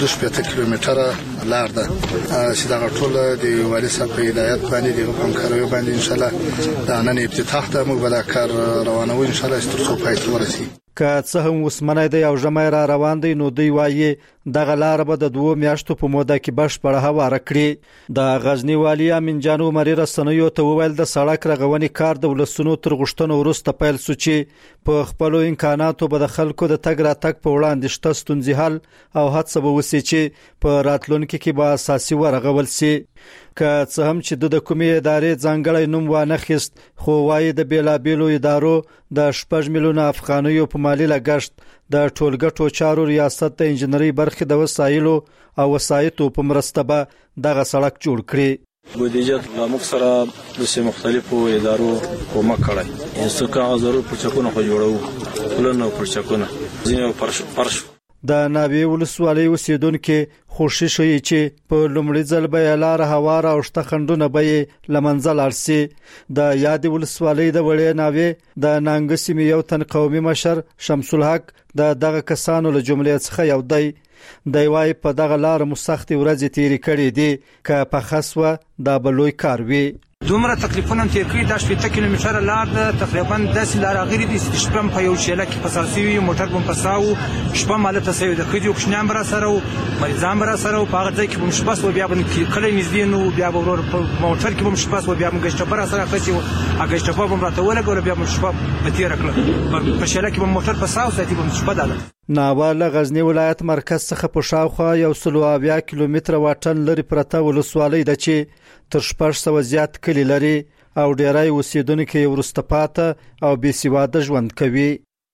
2 کیلومتره لار ده چې دا ټول د والي صاحب په هدایت باندې د همکارۍ باندې ان شاء الله دا نن افتتاح ته موږ بل کار روانو ان شاء الله تر څو پای ته ورسي. که څه هم وسمنه دی او ژمای را روان دی نو دی وایي دغه لار به د 2 میاشتو په موده کې بشپړه هواره کړي. د غزنی والی امین جان عمر رسنیو ته وویل د سړک رغونې کار د ولسونو تر غشتنو وروسته پیل سو چې په خپل امکاناتو به د خلکو د تګ راتګ په وړاندې شته ستونزې حل او هڅه به وسی چې په راتلونکو کې به اساسي ورغول سي. که څه هم چې د کومې ادارې ځانګړی نوم وانه خست خو وايي د بیلابیلو ادارو د 6 میلیونه افغانیو په مالی لګښت د ټولګټو چارو ریاست د انجنیری برخې د وسایلو او وسایتو په مرسته به دغه سړک جوړ کړي. بودیجه له مختلفو د مختلفو ادارو کومک کړی انسو کاغذرو پرچکونه خو جوړو پلنو پرچکونه ځینې پرش د ناوی ولسوالۍ اوسیدونکو خوشی شوی چې په لومړي ځل به لار هواره او شته خندونه به لمنځل ارسي. د یاد ولسوالۍ د وړې ناوی د نانګسیم یو تن قومي مشر شمس الحق دغه کسانو له جملې څخه یو دی. د وای په دغه لار مسخت ورځ تیری کړی دی که په خاصه د بلوي کار وی. دومره تکلیفونه تیر کړی د 8 کیلومتره لار د تقریبا 10 لار غیر دي شپم په یو شیله کې پساسي موټر بم پساو شپم مالته سوي د خدي وښنام را سره مریضان را سره په هغه ځای کې بم شپاس و بیا باندې کله نږدې نو بیا ورور په موټر کې بم شپاس و بیا بم گشت پر سره خسي هغه شپه بم راته ولګول بیا بم شپه په تیر کړل په شیله کې بم موټر پساو ساتي بم شپه داله. ناوال غزنی ولایت مرکز څخه په شاوخوا یو 120 کیلومتره واټن لري پرته ولسوالۍ ده چې تر 600 زیات کلی لري او ډیری اوسیدونکو یې ورسته پاته او بې سواده ژوند کوي.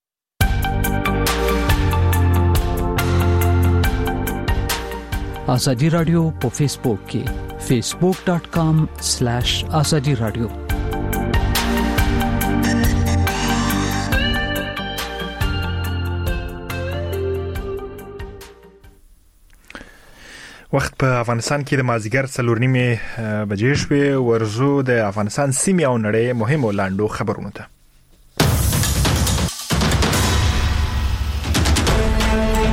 آزادی رادیو په فیسبوک کې facebook.com/azadi radio وخت په افغانستان کې د مازیګر 4:30 بجې شوې. ورزو د افغانستان سیمې او نړۍ مهمو لاندو خبرونه ته.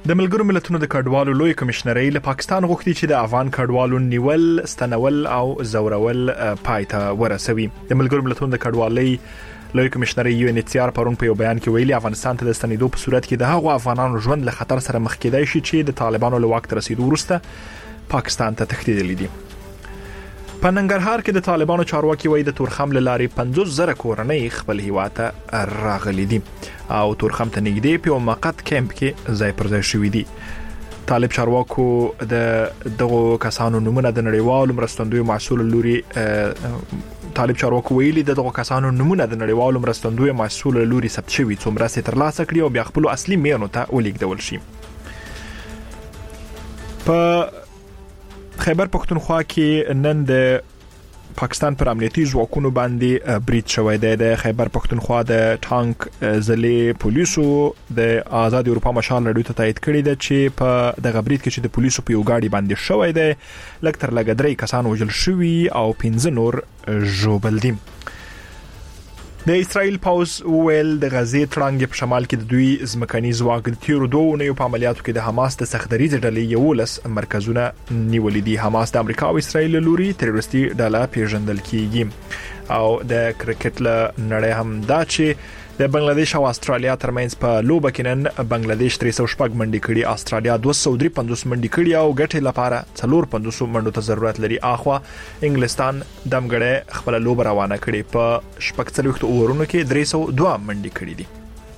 د ملګرو ملتونو د کډوالو لوی کمشنري له پاکستان غوښتي چې د افغان کډوالو نیول، ستنول او زورول پایته ورسوي. د ملګرو ملتونو د کډوالۍ لوی کمشنري UNHCR پرون په یو بیان کې ویلي افغانستان ته د ستنېدو په صورت کې د هغو افغانانو ژوند له خطر سره مخ کېدای شي چې د طالبانو له واک ته رسیدو وروسته پاکستان ته تښتېدلي دي. په ننګرهار کې د طالبانو چارواکي وایي د تورخم له لارې 50,000 کورنۍ خپل هیواد ته راغلي دي او تورخم ته نږدې په موقت کیمپ کې ځای پر ځای شوي دي. طالب چارواکو د دغو کسانو نمونه د نړیوالو مرستندوی محصول لوري طالب چارواکو ویلي د دغو کسانو نمونه د نړیوالو مرستندوی محصول لوري ثبت شوي څو مرستې ترلاسه کړي او بیا خپل اصلي میانو ته ولیږدول شي. په خیبر پختونخوا کې نن د پاکستان پر امنیتي ځواکونو باندې برید شوی دی. د خیبر پختونخوا د ټانک ضلع پولیسو د آزاد اروپا مشال رادیو ته تایید کړی دی چې په دغه برید کې چې د پولیسو په یو ګاډي باندې شوی دی لږ تر لږه 3 کسان وژل شوي او 15 نور ژوبل دي. د اسرائیل پوز ویل د غزې تړانګ په شمال کې د دوی ځمکني ځواک د تیرو 2 اونیو په عملیاتو کې د حماس د سختدریځ ډلې 11 مرکزونه نیولې دي. حماس د امریکا او اسرائیل لوري تروریستي ډله پیژندل کیږي او د کرکټ له نړۍ هم دا چې د بنگلاديش او استرالیا ترمنځ په لوبه کې نن بنگلاديش 306 منډي کړي، استرالیا 253 منډي کړي او ګټې لپاره 450 منډو ته ضرورت لري. اخوا انګلستان دمګړې خپل لوبه روانه کړي، په شپږ څلوېښت اورونو کې 302 منډي کړي دي.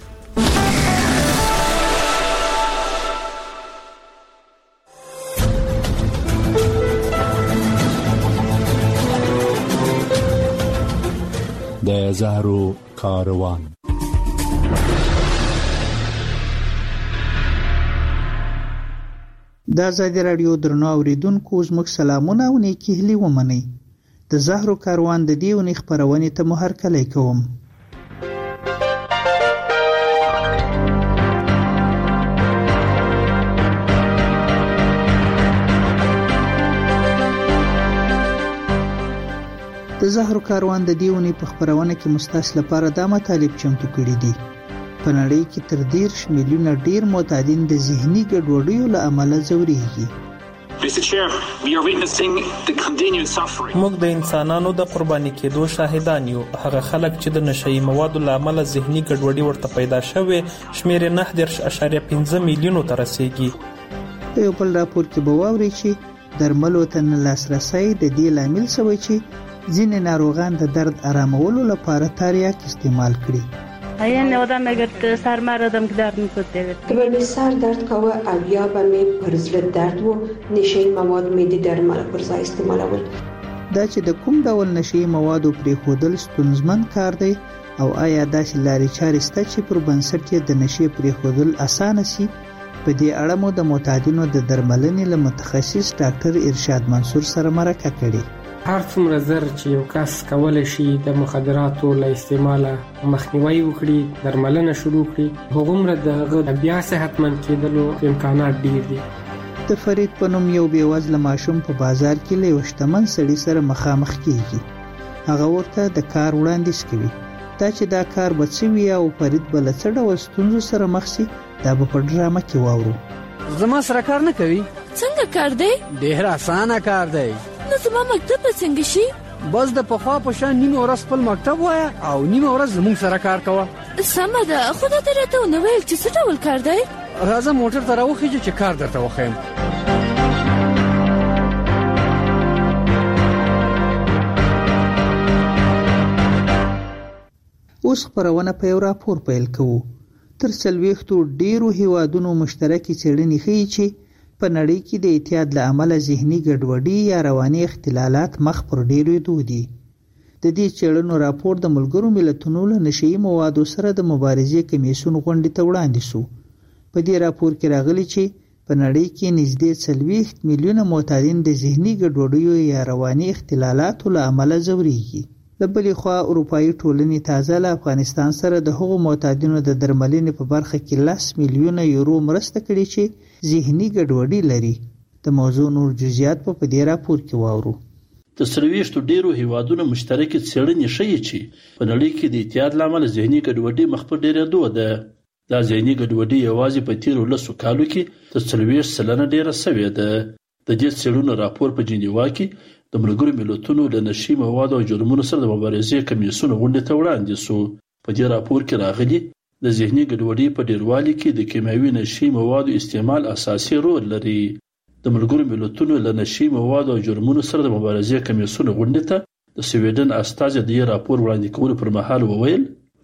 د زهرو کاروان د آزادي رادیو درنو اوریدونکو زموږ سلامونه او نیکی هیلې ومنئ. د زهرو کاروان د دې ونې خپرونې ته مو هرکلی کوم. د زهرو کاروان د دې ونې په خپرونه کې مستاس لپاره دا مطالب چمتو کړي دي. په نړۍ کې تر 10 میلیونه ډیر معتادین د ذهني ګډوډیو له امله ځورېږي. موږ د انسانانو د قرباني کېدو شاهدان یو. هغه خلک چې د نشئی موادو له امله ذهني ګډوډي ورته پیدا شوه شمیر 9.5 میلیونو ته رسیدي. په یو بل راپور کې به واوري چې درملو ته نه لاسرسي د دې لامل شوی چې ځینې ناروغان د درد آرامولو لپاره تریاک استعمال کړي. یعنی آدم اگر سر مردم که درد میکنه که به سر درد کوه او یا به می پرزل درد و نشئی مواد میدی درمل پرځای استعمالول. دا چې د کوم ډول نشئی موادو پرېښودل ستونزمن کار دی او آیا داسې لارې چارې شته چې پر بنسټ یې د نشئی پرېښودل اسانه شي؟ په دې اړه مو د معتادینو د درملنې له متخصص ډاکټر ارشاد منصور سره مرکه کړې. هر څومره زر چې یو کس کولای شي د مخدراتو له استعماله مخنیوي وکړي، درملنه شروع کړي، هغومره د بیا صحتمند کېدلو امکانات ډیر دي. د فرید په نوم یو بېوزله ماشوم په بازار کې له یو شتمن سړي سره مخامخ کیږي. هغه ورته د کار وړاندیز کوي. دا چې دا کار به څه وي او فرید به له څه ډول ستونزو سره مخ شي دا به په ډرامه کې واورو. زما سره کار نه کوي. څنګه کار دی؟ ډېر اسانه کار دی. نو زما مکتب به څنګه شي؟ بس د پخوا په شان نیمه ورځ خپل مکتب وایه او نیمه ورځ زموږ سره کار کوه. سمه ده، خو دا ته راته ونه ویل چې څه ډول کار دی؟ راځه موټر ته راوخیږه چې کار درته وښیم. اوس خپرونه په یو راپور پیل کوو. تر 40 ډیرو هیوادونو مشترکې څېړنې ښیي چې په نړۍ کې د اعتیاد له امله ذهني ګډوډي یا رواني اختلالات مخ پر ډیرېدو دي. د دې څېړنو راپور د ملګرو ملتونو له نشئی موادو سره د مبارزې کمیسیون غونډې ته وړاندې شو. په دې راپور کې راغلي چې په نړۍ کې نږدې 40 میلیونه معتادین د ذهني ګډوډیو یا رواني اختلالاتو له امله ځورېږي. له بلې خوا اروپایي ټولنې تازه له افغانستان سره د هغو معتادینو د درملنې په برخه کې 10 میلیونه یورو مرسته کړې چې ذهني ګډوډي لري. د موضوع نور جزئیات په دې راپور کې واورو. د 40 ډیرو هیوادونو مشترکې څېړنې ښیي چې په نړۍ کې د اعتیاد له امله ذهني ګډوډي مخ پر ډیرېدو ده. دا ذهني ګډوډي یوازې په تیرو 10 کالو کې تر 40% ډیره شوې ده. د دې څېړنو راپور په جنیوا کې د ملګرو ملتونو د نشي موادو او جرمونو سره د مبارزې کمیسیون غونډې ته وړاندې شو. په دې راپور کې راغلي د ذهني ګډوډۍ په ډیروالي کې د کیمیاوي نشي موادو استعمال اساسي رول لري. د ملګرو ملتونو د نشي موادو او جرمونو سره د مبارزې کمیسیون غونډې ته د سویډن استازي د راپور وړاندې کولو پر مهال وویل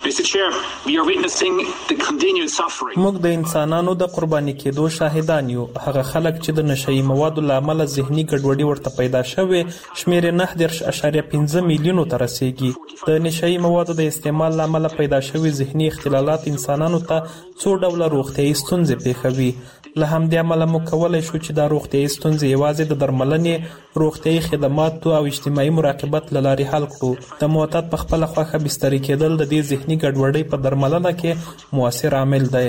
موږ د انسانانو د قرباني کېدو شاهدان یو. هغه خلک چې د نشئی موادو لامل ذهني ګډوډي ورته پیدا شوه شمیر 9.5 میلیونو ته رسیدي. د نشئی موادو د استعمال لامل پیدا شوی ذهني اختلالات انسانانو ته څو ډول روغتيایي ستونزې پیښوي. له همدې امله موږ کولای شو چې دا روغتيایي ستونزې یوازې د درملنې، روغتيایي خدماتو او اجتماعي مراقبت له لارې حل کړو. د معتاد په خپل خوخه بستري کېدل د دې ذهني ګډوډۍ په درملنه کې مؤثر عامل دی.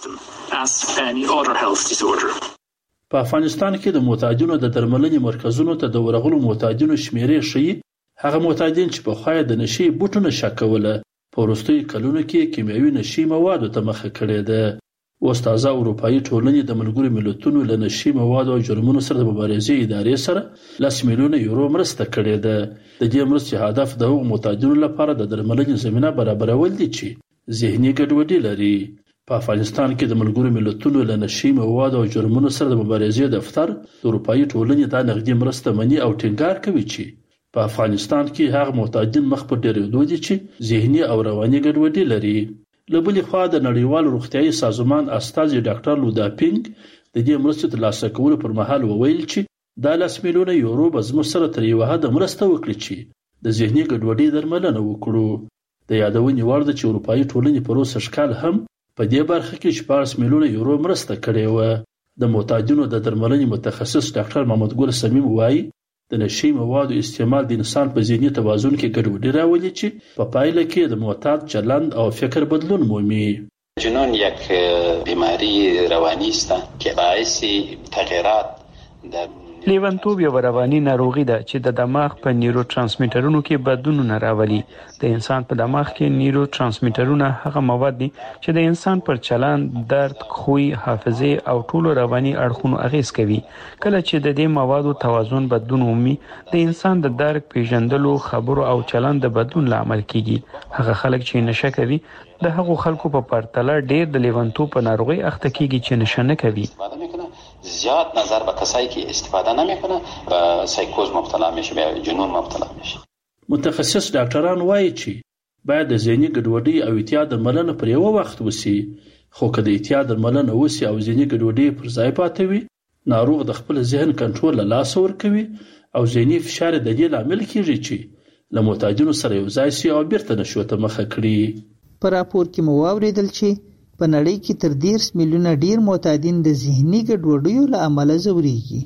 په افغانستان کې د معتادینو د درملنې مرکزونو ته د ورغلو معتادینو شمیرې ښیي هغه معتادین چې په خوای د نشي بوټونه شکوله په وروستیو کلونو کې کیمیاوي نشي موادو ته مخه کړې ده. اوس تازه اروپایي ټولنې د ملګرو ملتونو له نشي موادو او جرمونو سره د مبارزې ادارې سره 10 میلیونه یورو مرسته کړې ده. د دې مرستې هدف د هغو معتادینو لپاره د درملنې زمینه برابرول دي چې ذهني ګډوډي لري. په افغانستان کې د ملګرو ملتونو له نشي موادو او جرمونو سره د مبارزې دفتر د اروپایي ټولنې د نقدي مرسته مني او ټینګار کوي چې په افغانستان کې هغه معتادین مخ په ډیرېدو دي چې ذهني او رواني ګډوډي لري. له بلې خوا د نړیوال روغتیايي سازمان استازي ډاکټر لوداپینګ د دې مرستې ترلاسه کولو پر مهال وویل چې دا 10 میلیونه یورو به زموږ سره تر یوه حده مرسته وکړي چې د ذهني ګډوډۍ درملنه وکړو. د یادونې وړ ده چې اروپایي ټولنې په روسي ښکال هم په دې برخه کې 14 میلیونه یورو مرسته کړې وه. د معتادینو د درملنې متخصص ډاکټر محمد ګل سمیم وایي د نشي موادو استعمال د انسان په ذهني توازن کې ګډوډي راولي چې په پایله کې د معتاد چلند او فکر بدلون مومي. جنون یک بیماری روانی است که باعث تغییرات در لیونتوب یو رواني ناروغي ده چې د دماغ په نیورو ترانسمیټرونو کې بدلونونه راولي. د انسان په دماغ کې نیورو ترانسمیټرونه هغه مواد دي چې د انسان پر چلند، درد، خوی، حافظه او ټولو رواني اړخونو اغیز کوي. کله چې د دې موادو توازن بدلون ومي د انسان د درک، پیژندلو، خبرو او چلند د بدلون لامل کیږي. هغه خلک چې نشه کوي د هغو خلکو په پرتله ډیر د لیونتوب په ناروغي اخته کیږي چې نشه نه کوي. زیاد نظر به کسایی که استفاده نمیکنه به سایکوز مبتلا میشه، به جنون مبتلا میشه. متخصص ډاکټران وایي چې باید د ذهني ګډوډۍ او اعتیاد درملنه پر یو وخت وسی. خو که د اعتیاد درملنه وسی او ذهني ګډوډۍ پر ځای پاتې وي، ناروغ د خپل ذهن کنټرول له لاسه ورکوي او ذهني فشار د دې لامل کیږي چې له معتادینو سره یو ځای شي او بیرته نشو ته مخه کړي. په راپور کې مو واوریدل چې په نړۍ کې تر 10 میلیونه ډیر معتادین د ذهني ګډوډیو له امله ځوريږي.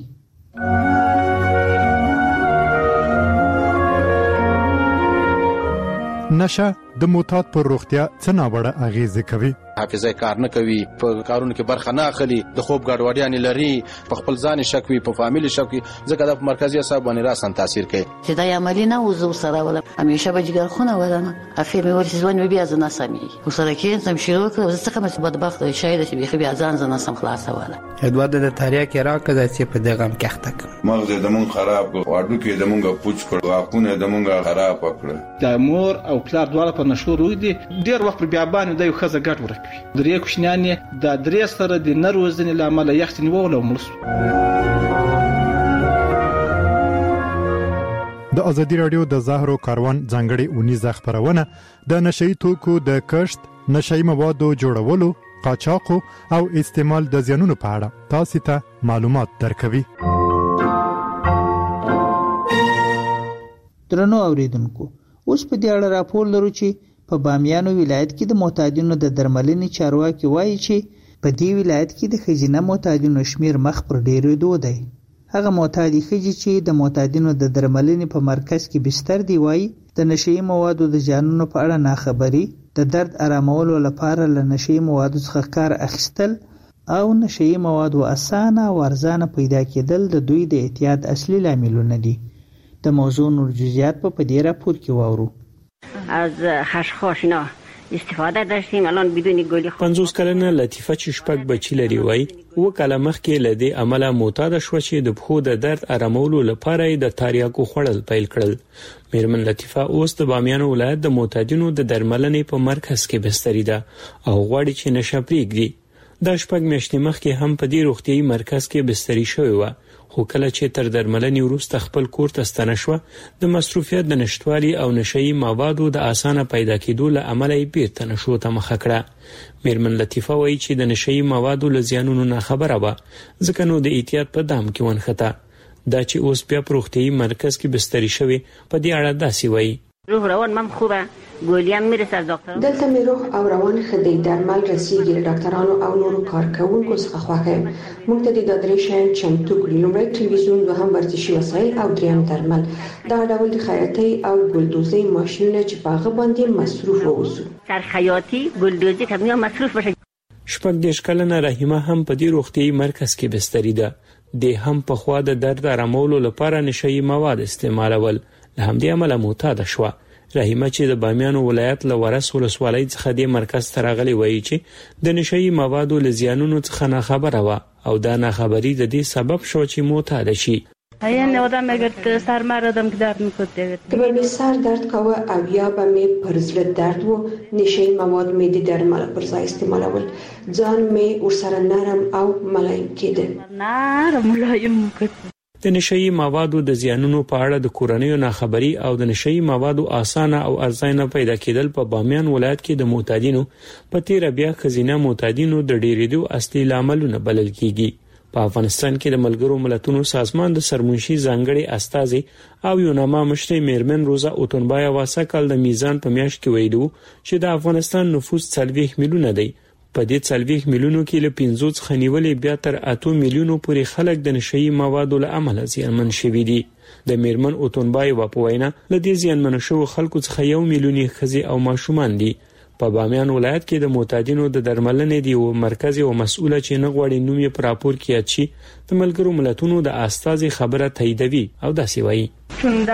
نشه د معتاد پر روغتیا څه ناوړه اغیزه کوي. حافظه کار نه کوي، په کارونو کې برخه نه اخلي، د خوب ګډوډیان لري، په خپل ځان شک وي، په فامیل شک وي، ځکه د مرکزی اعصاب باندې راسن تاثیر کوي. چې دا عملی نه وزو سره ولا همیشه به جګر خونه ولنه اخیر مې ورته ځوان بیا ځنه سمي وسره کې سم شروع کړ زه څنګه مې بدبخت شاید چې بیا ځان ځنه سم خلاصه ولا ادوار د تاریخ کې راکړه چې په دغه مخته مغز د مون خراب واډو کې د مونږه پوچ کړ واکونه د مونږه خراب کړ. د مور او پلار دواړه په نشو روي دي ډیر وخت بیا باندې د یو خزه ګټ ورکوي. درې کوشنیانې د درې سره د نروزنې لامل یختنی وول او مرسو. د ازادي رادیو د زهرو کاروان ځانګړي اونیزه خبرونه د نشئی توکو د کشت، نشئی موادو جوړولو، قاچاق او استعمال د زیانونو په اړه تاسو ته معلومات درکوي. درنو اوریدونکو، اوس په دې اړه راپور لرو چې په بامیانو ولایت کې د معتادینو د درملنې چارواکي وایي چې په دې ولایت کې د ښځینه معتادینو شمیر مخ پر ډیرېدو دی. هغه معتادي ښځې چې د معتادینو د درملنې په مرکز کې بستر دی وایي د نشئی موادو د زیانونو په اړه ناخبري، د درد آرامولو لپاره له نشئی موادو څخه کار اخیستل او نشئی موادو اسانه او ارزانه پیدا کېدل د دوی د اعتیاد اصلي لاملونه دي. د موضوع نور جزئیات په دې راپور کې واورو. از خشخاش اینا استفاده داشتیم الان بدون گلی. 50 کلنه لطیفه چې شپږ بچی لري وای و کله مخکې لدی عمله معتاد شو چې د بخو د درد آرامولو لپاره د تاریاکو خوړل پیل کړل. میرمن لطیفه اوس د بامیان ولایت د معتادینو د درملنې په مرکز کې بستری ده او غواړي چې نشه پرېږدي. د شپږ میاشتې مخکې هم په دې روغتيایي مرکز کې بستری شوی و، خو کله چې تر درملنې وروسته خپل کور ته ستنه شو د مصروفیت د نشټوالي او نشئی موادو د اسانه پیدا کېدو له امله یې بیرته نشو ته مخه کړه. میرمن لطیفه وایي چې د نشئی موادو له زیانونو نه خبره وه، ځکه نو د احتیاط په دام کې ونښته. دا چې اوس بیا په روغتيایي مرکز کې بستری شوی په دې اړه داسې وایي: روح روان من خوبه، گولیم میرسه از دکتران. دلته مې روح او روان خدای درمل رسیږي له ډاکټرانو او نورو کارکونکو څخه خوښه. موږ ته د درې شیان چمتو کړي: لومړی ټلویزیون، دوهم ورزشي وسایل او دریم درمل. دا ډول د خیاطۍ او ګلدوزۍ ماشینونه چې په هغه باندې مصروف اوسو. سر خیاطي ګلدوزي که بیا مصروف بشه. 18 کلنه رحیمه هم په دې روغتيایي مرکز کې بستری ده. د هم په خوا د درد آرامولو لپاره نشئی مواد استعمالول، له همدې عمله معتاد شوه. رحیمه چې د بامیان ولایت له ورس ولسوالۍ څخه د مرکز ته راغلې وایي چې د نشئی موادو له زیانونو څخه نه خبره وه او دا ناخبري د دې سبب شو چې معتاد شي. یعنی آدم اگر سر مردم که درد میکنه که به سر درد کوه او یا به می پر زړه درد و نشئی مواد می د درمل پر ځای استعمالول، ځان می ورسره نرم او ملایم کېده. نرم ملایم کېده. د نشئی موادو د زیانونو په اړه د کورنیو ناخبري او د نشئی موادو اسانه او ارزانه پیدا کېدل په بامیان ولایت کې د معتادینو په تیر بیا خزینه معتادینو د ډېرېدو اصلي لاملونه بلل کېږي. په افغانستان کې د ملګرو ملتونو سازمان د سرمنشي ځانګړي استازي او یوناما مشري میرمن روزا اوتونبای واسه کال د میزان په میاشت کې ویلو چې د افغانستان نفوس 40 میلیونه دی. په دې 40 میلیونو کې له 50 څخه نیولې بیا تر 8 میلیونو پورې خلک د نشئی موادو له امله زیانمن شوي دي. د میرمن اوتونبای په وینا له دې زیانمن شوو خلکو څخه 1 میلیون ښځې او ماشومان دي. په بامیان ولایت کې د معتادینو د درملنې دی او مرکز او مسؤله چې نه غواړي نوم یې پر راپور کې اچي د ملګرو ملتونو د استازي خبره تاییدوي او داسې وایي: چون د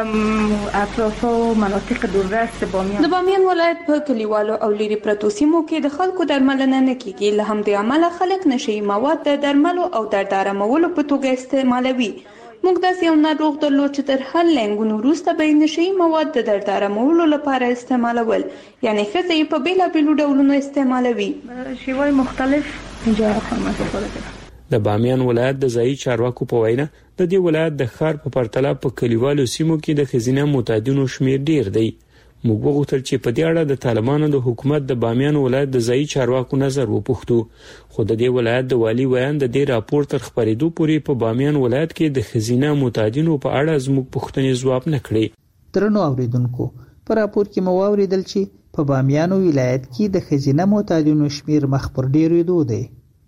اطراف او مناطق دوردست بامیان د بامیان ولایت په کلیوالو او لیري پرتو سیمو کې د خلکو درملنه نه کیږي، له همدې امله خلک نشئی مواد د درملو او درد آرامولو په توګه استعمالوي. موږ داسې یو ناروغ درلود چې تر هر لنګونو وروسته به نشئی مواد د درد آرامولو لپاره استعمالول، یعنی ښځې یې په بېلابېلو ډولونو استعمالوي. شیوای مختلف اینجا استفاده کوي. د بامیان ولایت د ځایي چارواکو په وینا د دې ولایت د ښار په پرتله په کلیوالو سیمو کې د ښځینه معتادینو شمیر ډیر دی. موږ وغوښتل چې په دې اړه د طالبانو د حکومت د بامیان ولایت د ځایي چارواکو نظر وپوښتو، خو د دې ولایت د والی ویان د دې راپور تر خبرېدو پورې په بامیان ولایت کې د ښځینه معتادینو په اړه زموږ پوښتنې ځواب نه کړې. درنو اوریدونکو، په راپور کې مو واوریدل چې په بامیان ولایت کې د ښځینه معتادینو شمیر مخ پر ډیرېدو دی.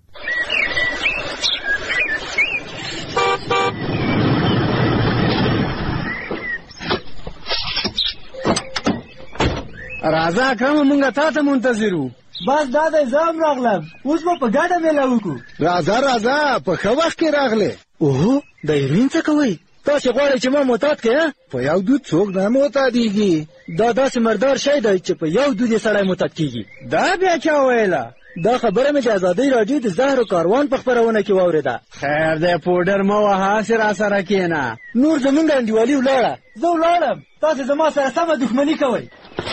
راځه اکرم، مونږه تا ته منتظرو. بس دا د زام راغلم، اوس به په ګډه میله وکړو. راځه په ښه وخت کې راغلې. اوهو د هیروین څه کوئ؟ تاسې غواړئ چې ما معتاد کړې؟ په یو دود څوک نه معتادېږي. دا داسې مردار شی دی چې په یو دود یې سړی معتاد کېږي. دا بیا چا ویله؟ دا خبره مې د ازادۍ راډیو د زهرو کاروان په خپرونه کې واورېده. خیر دی، پوډر مه وهه، هسې راسره کښېنه. نور زمونږ انډیوالي ولاړه. زه ولاړم، تاسې زما سره سمه دښمني کوئ.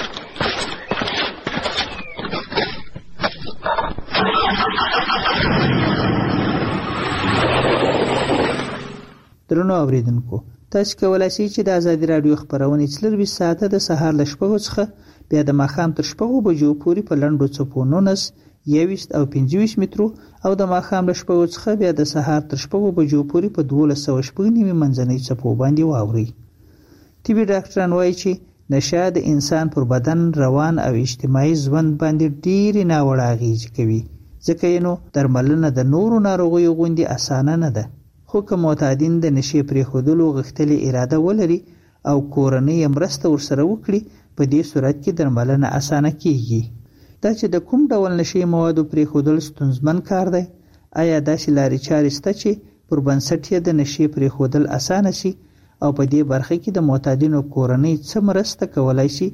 درنو اوریدونکو، تاسو کولای شئ چې د ازادي رادیو خبرونه 24 ساعته د سهار ل 6 څخه بیا د ماښام تر 6 بجو پورې په لنډو څپو 19 21 او 25 مترو او د ماښام ل 6 څخه بیا د سهار تر 6 بجو پورې په 1290 منځنۍ څپو باندې واوري. طبي ډاکټران وایي چې نشه د انسان پر بدن، روان او اجتماعي ژوند باندې ډېری ناوړه اغېزې کوي، ځکه یې نو درملنه د نورو ناروغیو غوندې اسانه نه ده. خو که معتادین د نشې پرېښودلو غښتلې اراده ولري او کورنۍ مرسته ورسره وکړي، په دې صورت کې درملنه اسانه کیږي. دا چې د کوم ډول نشې موادو پرېښودل ستونزمن کار دی، آیا داسې لارې چارې شته چې پر بنسټ یې د نشې پرېښودل اسانه شي او په دې برخه کې د معتادینو کورنۍ څه مرسته کولای شي،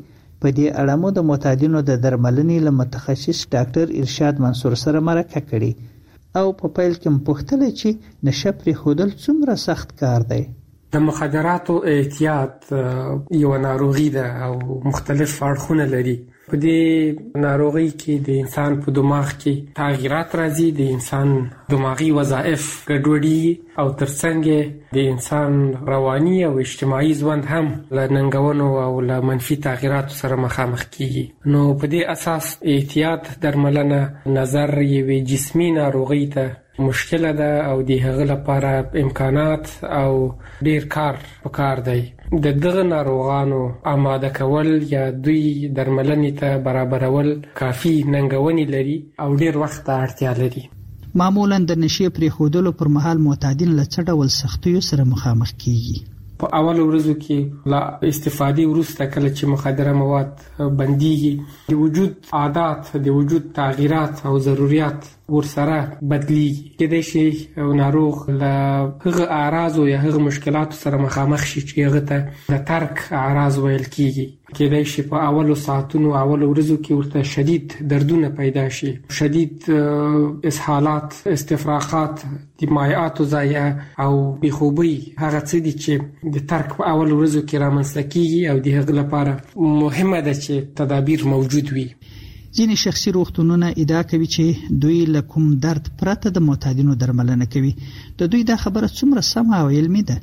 په دې اړه مو د معتادینو د درملنې له متخصص ډاکټر ارشاد منصور سره مرکه کړې او په پیل کې مپوښتل چې نشه پرېښودل څومره سخت کار دی. د مخدراتو اعتیاد یو ناروغي ده او مختلف اړخونه لري. په دې ناروغي کې د انسان په دماغ کې تغیرات راځي، د انسان دماغي وظایف ګډوډي او ترڅنګ د انسان رواني او اجتماعي ژوند هم له ننګونو او له منفي تغیراتو سره مخامخ کیږي. نو په دې اساس اعتیاد درملنه نظر یوې جسمي ناروغي ته مشکله ده او د هغه لپاره امکانات او ډیر کار پکار دی. د دغه ناروغانو آماده کول یا دوی درملنې ته برابرول کافي ننګونې لري او ډیر وخت ته اړتیا لري. معمولا د نشې پرېښودلو پر مهال معتادین له څه ډول سختیو سره مخامخ کیږي؟ په اول ورځو کې لا استفادې وروسته کله چې مخدره مواد بنديږي د وجود عادات، د وجود تغیرات او ضرورت ورسره بدلیږي. کېدای شي ناروغ له هغه اعراضو یا هغه مشکلاتو سره مخامخ شي چې هغه ته د ترک اعراض ویل کیږي. کېدای شي په اولو ساعتونو اولو ورځو کې ورته شدید دردونه پیدا شي، شدید اسهالات، استفراغات، د مایعاتو ضایع او بېخوبي. هغه څه دي چې د ترک په اولو ورځو کې رامنځته کیږي او د هغه لپاره مهمه ده چې تدابیر موجود وي. ځینې شخصي روغتونونه ادعا کوي چې دوی له کوم درد پرته د معتادینو درملنه کوي. د دوی دا خبره څومره سمه او علمي ده؟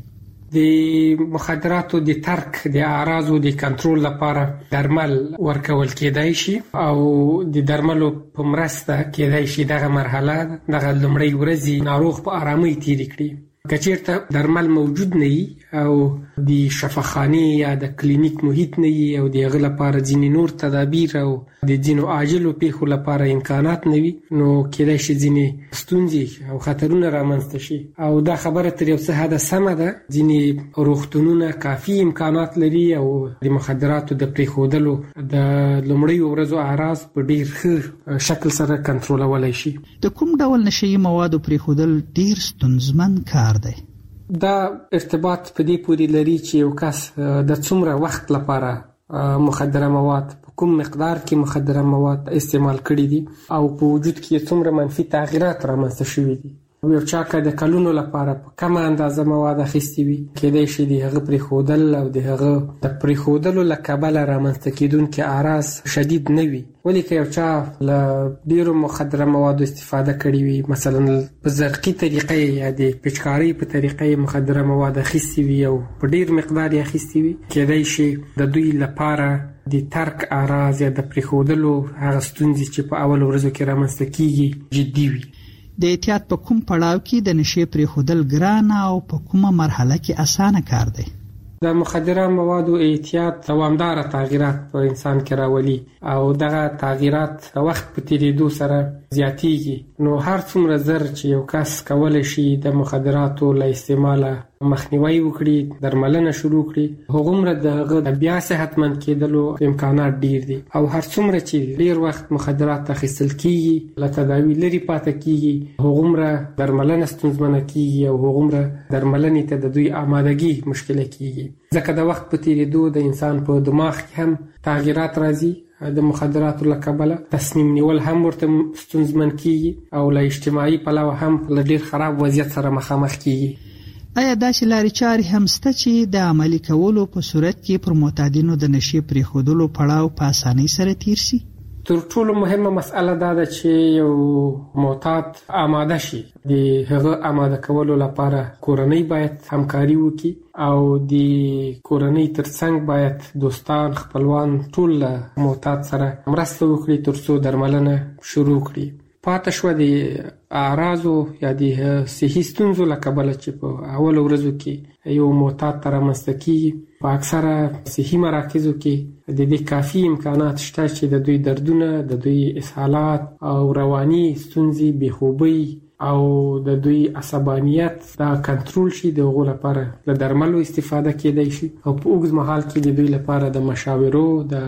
د مخدراتو د ترک د اعراضو د کنټرول لپاره درمل ورکول کېدای شي او د درملو په مرسته کېدای شي دغه مرحله دغه لومړۍ ورځې ناروغ په آرامۍ تېرې کړي. که چیرته درمل موجود نه وي او د شفاخانې یا د کلینیک محیط نه وي او د هغه لپاره ځینې نور تدابیر او د ځینو عاجلو پیښو لپاره امکانات نه وي، نو کېدای شي ځینې ستونزې او خطرونه رامنځته شي. او دا خبره تر یو څه حده سمه ده. ځینې روغتونونه کافي امکانات لري او د مخدراتو د پرېښودلو د لومړیو ورځو اعراض په ډیر ښه شکل سره کنټرولولی شي. د کوم ډول نشهیي موادو پرېښودل ډیر ستونزمن کار دی؟ دا ارتباط په دې پورې لري چې یو کس د څومره وخت لپاره مخدره مواد په کوم مقدار کې مخدره مواد استعمال کړي دي او په وجود کې څومره منفي تغیرات رامنځته شوي دي. یو چا که د کلونو لپاره په کمه اندازه مواد اخیستي وي، کېدای شي د هغه پرېښودل او د هغه د پرېښودلو له کبله رامنځته کېدونکي اعراض شدید نه وي. ولې که یو چا له ډېرو مخدره موادو استفاده کړې وي، مثلا په زرقي طریقې یا د پچکارۍ په طریقې مخدره مواد اخیستي وي او په ډېر مقدار یې اخیستي وي، کېدای شي د دوی لپاره د ترک اعراض یا د پرېښودلو هغه ستونزې چې په اول ورځو کې رامنځته کېږي جدي وي. د اعتیاد په کوم پړاو کې د نشې پرېښودل ګران او په کومه مرحله کې اسانه کار دی؟ د مخدره موادو اعتیاد دوامداره تغییرات په انسان کې راولي او دغه تغییرات د وخت په تیریدو سره زیاتیږي. نو هر څومره زر چې یو کس کولی شي د مخدراتو له استعماله مخنیوي وکړي، درملنه شروع کړي، هغومره د هغه د بیا صحتمند کېدلو امکانات ډیر دي. او هر څومره چې ډیر وخت مخدرات اخیستل کیږي، له تداوی لرې پاتې کیږي، هغومره درملنه ستونزمنه کیږي او هغومره درملنې ته د دوی آمادګي مشکله کیږي. ځکه د وخت په تیریدو د انسان په دماغ کې هم تغییرات راځي. د مخدراتو له کبله تصمیم نیول هم ورته ستونزمن کیږي او له اجتماعي پلوه هم له ډیر خراب وضعیت سره مخامخ کیږي. آیا داسې لارې چارې هم شته چې د عملي کولو په صورت کې پر معتادینو د نشې پرېښودلو پړاو په اسانۍ سره تیر شي؟ تر ټولو مهمه مسئله دا ده چې یو معتاد آماده شي. د هغه آماده کولو لپاره کورنۍ باید همکاري وکړي او د کورنۍ ترڅنګ باید دوستان، خپلوان ټول له معتاد سره مرسته وکړي تر څو درملنه شروع کړي. پاتې شوه د اعراضو یا د صحي ستونزو له کبله چې په اولو ورځو کې یو معتاد ته رامنځته کېږي، په اکثره صحي مراکزو کې د دې کافي امکانات شته چې د دوی دردونه، د دوی اسهالات او رواني ستونزې، بېخوبۍ او د دوی عصبانیت دا کنټرول شي. د هغو لپاره له درملو استفاده کېدای شي او په اوږد مهال کې د دوی لپاره د مشاورو، د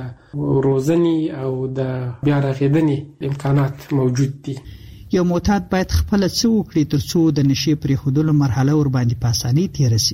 روزنې او د بیا رغېدنې امکانات موجود دي. یو معتاد باید خپله څه وکړي تر څو د نشې پرېښودلو مرحله ورباندې په اسانۍ تېره شي؟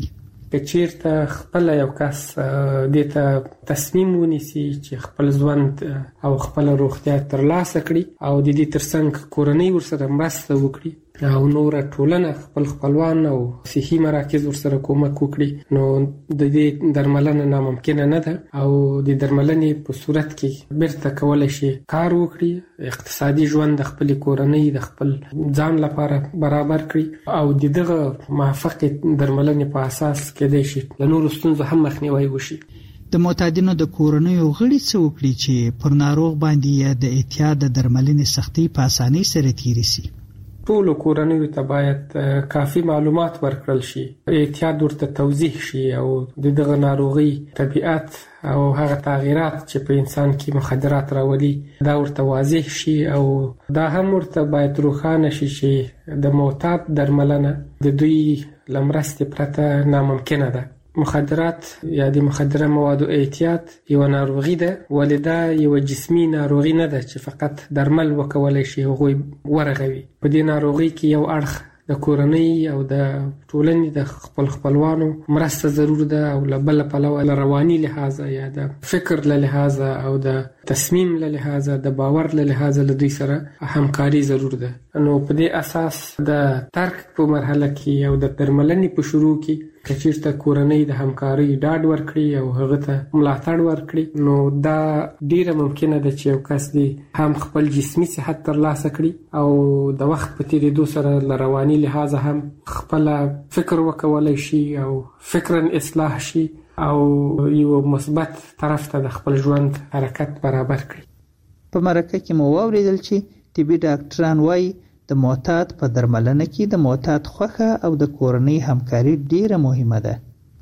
که چیرته خپل یو کس دې ته تصمیم ونیسي چې خپل ژوند او خپل روغتیا ترلاسه کړي او د دې ترڅنګ کورنۍ ورسره مرسته وکړي او نور ټولنه خپل خپلوان او صحي مراکز ورسره کومک وکړي، نو د دې درملنه ناممکنه نه ده او د درملنې په صورت کې بیرته کولای شي کار وکړي، اقتصادي ژوند د خپل کورنۍ د خپل ځان لپاره برابر کړي او دغه موافق درملنې په اساس کېدای شي له نورو ستونزو هم مخنیوي وشي. د معتادینو د کورنیو غړي څه وکړي چې پر ناروغ باندې یا د اعتیاد د درملنې سختي په اسانۍ سره تیری شي؟ ټول کورنیو ته باید کافي معلومات ورکړل شي، احتیاط ورته توضیح شي او دغه ناروغي طبيعت او هغه تغیرات چې په انسان کې مخدرات راولي دا ورته واضح شي او دا هم ورته باید روښانه شي چې د معتاد درملنه د دوی لمرستې پرته ناممکنه ده. مخدرات یا د مخدره موادو اعتیاد یو ناروغي ده، ولې دا یو جسمي ناروغي نه ده چې فقط درمل وکولای شي هغوی ورغوي. په دې ناروغي کې یو اړخ د کورنۍ او د ټولنې د خپل خپلوانو مرسته ضرور ده او له بل پلوه له رواني لحاظه یا د فکر له لحاظه او د تصمیم له لحاظه د باور له لحاظه له دوی سره همکاري ضرور ده. نو په دې اساس د ترک په مرحله کې او د درملنې په شروع کې کچیرته کورنۍ د همکاري ډاډ ورکړي او هغه ته ملاتړ ورکړي، نو دا ډیره ممکنه ده چې یو کس دی هم خپل جسمي صحت ترلاسه کړي او د وخت په تیریدو سره له رواني لحاظه هم خپل فکر وکولای شي او فکرا اصلاح شي او یو مثبت طرف ته د خپل ژوند حرکت برابر کړي. په مرکه کې مو واوریدل چې طبي ډاکټران وايي د معتاد په درملنه کې د معتاد خوښه او د کورنۍ همکاري ډیره مهمه ده.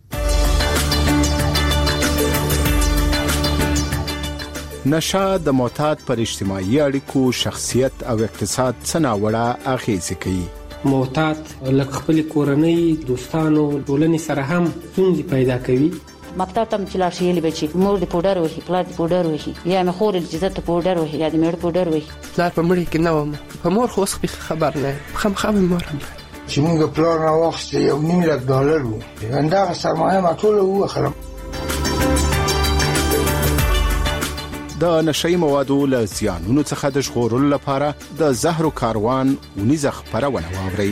نشه د معتاد پر اجتماعي اړیکو، شخصیت او اقتصاد څه ناوړه اغیزې کوي. معتاد لکه خپل کورنۍ، دوستانو، ټولنې سره هم ستونزې پیدا کوي. مکتب ته چې لاړ شي یلی بچي مور د پودر وهي، پلار د پودر وهي، یا مې خور د عزت پودر وهي یا د مېړه پودر وهي. پلار په مړي کې نه وم، په مور خو اوس خبر نه خامخا مې مور هم چې موږ پلار نه واخیست یو $1,000,000 وو، همدغه سرمایه ما ټوله ووخلم. د نشئی موادو له زیانونو څخه د ژغورلو لپاره د زهرو کاروان ونیزه خپرونه واورئ.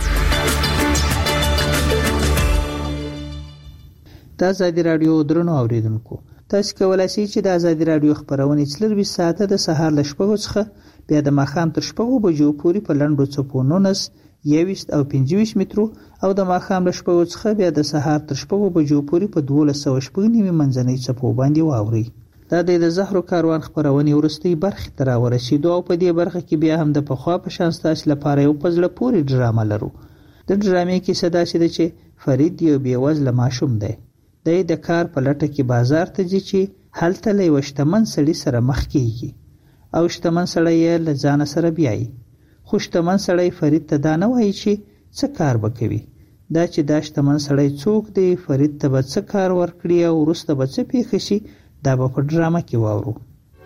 د ازادي رادیو درنو اوریدونکو، تاسو کولای شئ چې د ازادي رادیو خبرونه 24 ساعته د سهار ل 8 څخه بیا د ماښام تر 8 بجو پورې په لنډو څپو 19 21 او 25 مترو او د ماښام ل 8 څخه بیا د سهار تر 8 بجو پورې په 1290 منځنۍ څپو باندې واورئ. دا د زهرو کاروان خبرونه ورستي برخه تر ورسېدو او په دې برخه کې بیا هم د پخوا په شان ستاسو لپاره یو پزله پوری ډرامه لرو. د ډرامې کې صدا شي چې فرید یو بیوزله ماشوم دی. د کار په لټه کې بازار ته ځي چې هلته له یو شتمن سړي سره مخ کیږي او شتمن سړی یې له ځان سره بیایي. خو شتمن سړی فرید ته دا نه وایي چې څه کار وکوي. دا چې دا شتمن سړی څوک دی، فرید ته به څه کار ورکړي او وروسته به څه پیښ شي، دا به په ډرامه کې واورو.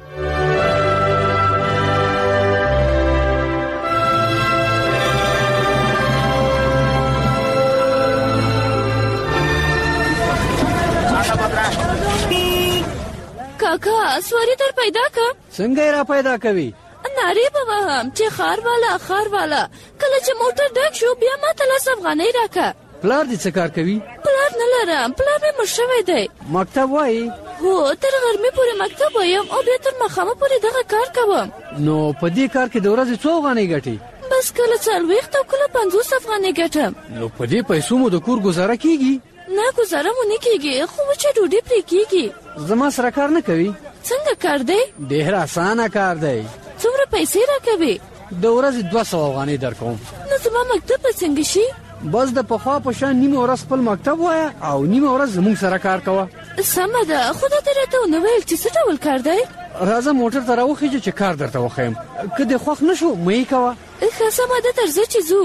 کاکا سواری در پیدا کا څنګه را پیدا کوي؟ ناری به هم چې خار والا کله چې موټر ډک شو بیا ما ته لاس افغانۍ راکا. پلار دې څه کار کوي؟ پلار نه لرم، پلار مې مړ شوی دی. مکتب وایي؟ هو تر غرمې پورې مکتب وایم او بیا تر ماښامه پورې دغه کار کوم. نو په دې کار کې د ورځې څو افغانۍ ګټي؟ بس کله 40 او کله 50 افغانۍ ګټم. نو په دې پیسو مو د کور گزاره کیږي؟ نه گزاره مو نه کیږي، خو چې ډوډۍ پرې کیږي. زما سره کار نه کوي؟ څنګه کار دی؟ ډېر اسانه کار دی. څومره پیسې راکوي؟ د ورځې 200 افغانۍ درکوم. نو زما مکتب به څنګه شي؟ بس د پخوا په شان نیمه ورځ خپل مکتب وایه او نیمه ورځ زموږ سره کار کوه. سمه ده، خو دا ته راته ونه ویل چې څه ډول کار دی؟ راځه موټر ته راوخیږه چې کار درته وښیم، که دې خوښ نه شو مه یې کوه. ښه سمه ده، تر ځه چې ځو.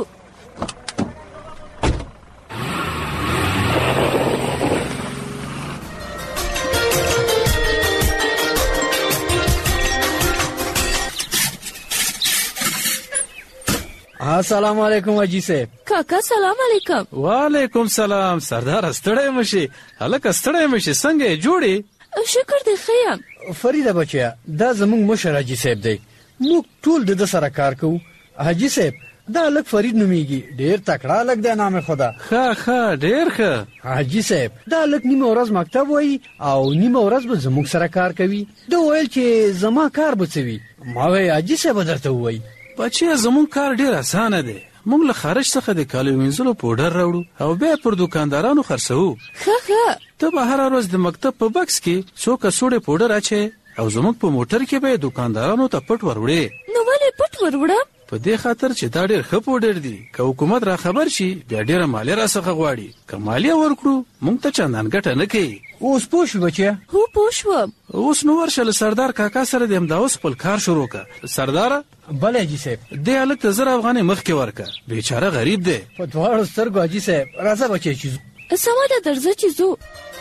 السلام علیکم حاجی صاحب. کاکا سلام علیکم. وعلیکم سلام. سردار ستړی مشي. هلکه ستړی مشي. څنګه جوړې؟ شکر دې ښه یم. فریده بچیا دا زمونږ مشر حاجی صاحب دی. موږ ټول د سره کار کوو. حاجی صاحب دا لک فرید نومیږي. ډیر تکړه لک دی نام خدا. ښه ډیر ښه. حاجی صاحب دا لک نیمه ورځ مکتب وایي او نیمه ورځ به زموږ سره کار کوي. دا ویل چې زما کار بچوي. ما وی حاجی صاحب درته وایي بچی زمون کار ډیر اسانه دی. موږ له خارج څخه د کالو وینځلو پوډر راوړو او بیا پر دکاندارانو خرڅو. ښه ته به هر ورځ د مکتب په بکس کې څو کڅوړې پوډر اچي او زموږ په موټر کې به دکاندارانو ته پټ وروړې. نو ولې پټ وروړم؟ په دې خاطر چې دا ډیر ښه پوډر دی. که حکومت را خبر شي بیا ډیره مالیه را څخه غواړي. که مالیه ورکړو موږ ته چندان ګټه نه کوي. اوس پوه شو بچیا؟ هو پوه شوم. اوس نو ورشه له سردار کاکا سره د همدا اوس خپل کار شروع کړه. سردار بله حاجي صاحب دې هلک ته 1000 افغانۍ مخکې ورکړه. بیچاره غریب دی. په دواړو سترګو حاجي صاحب راځه بچی چې سما ده درځه چې زو.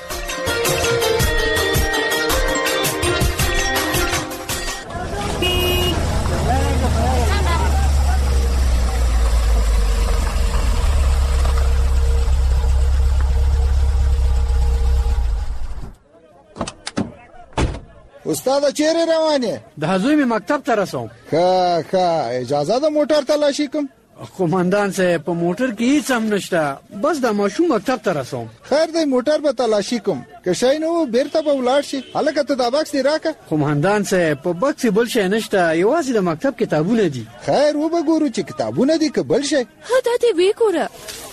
استاد چیرې روانه؟ د هزوی می مکتب ته رسوم. ښه اجازه ده موټر تلاشي کوم؟ قومندان صاحب په موټر کې هیڅ هم نشته. بس د ماشوم مکتب ته رسوم. خیر دی موټر به تلاشي کوم. که شای نو بیرته به ولاړ شي. هلکه ته دا بکس دی راکه. قومندان صاحب په بکس بل شی نشته. یوازې د مکتب کتابونه دي. خیر و به ګورو چې کتابونه دي که بل شی. دا دې وی ګوره.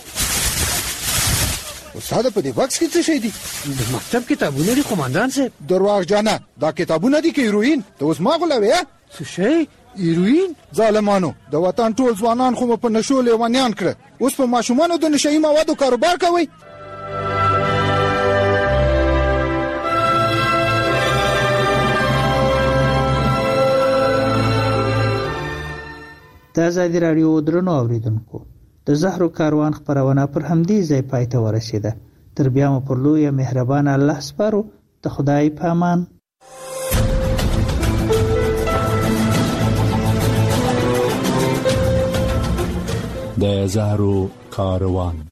استاد په دې بکس کې څه شی دي؟ د مکتب کتابونه دي قومندان صاحب. درواغ جانه دا کتابونه دي که هیروین؟ ته اوس ما غولوې؟ څه شی؟ هیروین؟ ظالمانو د وطن ټول ځوانان خو په نشو لیوانیان کړه. اوس په ماشومانو د نشئی موادو کاروبار کوي. د آزادي راډیو درنو اوریدونکو د زهرو کاروان خبرونه پر همدې ځای پای ته ورسیده. تر بیا مو پر لوی مهربان الله سپارو. د خدای په امان. د زهرو کاروان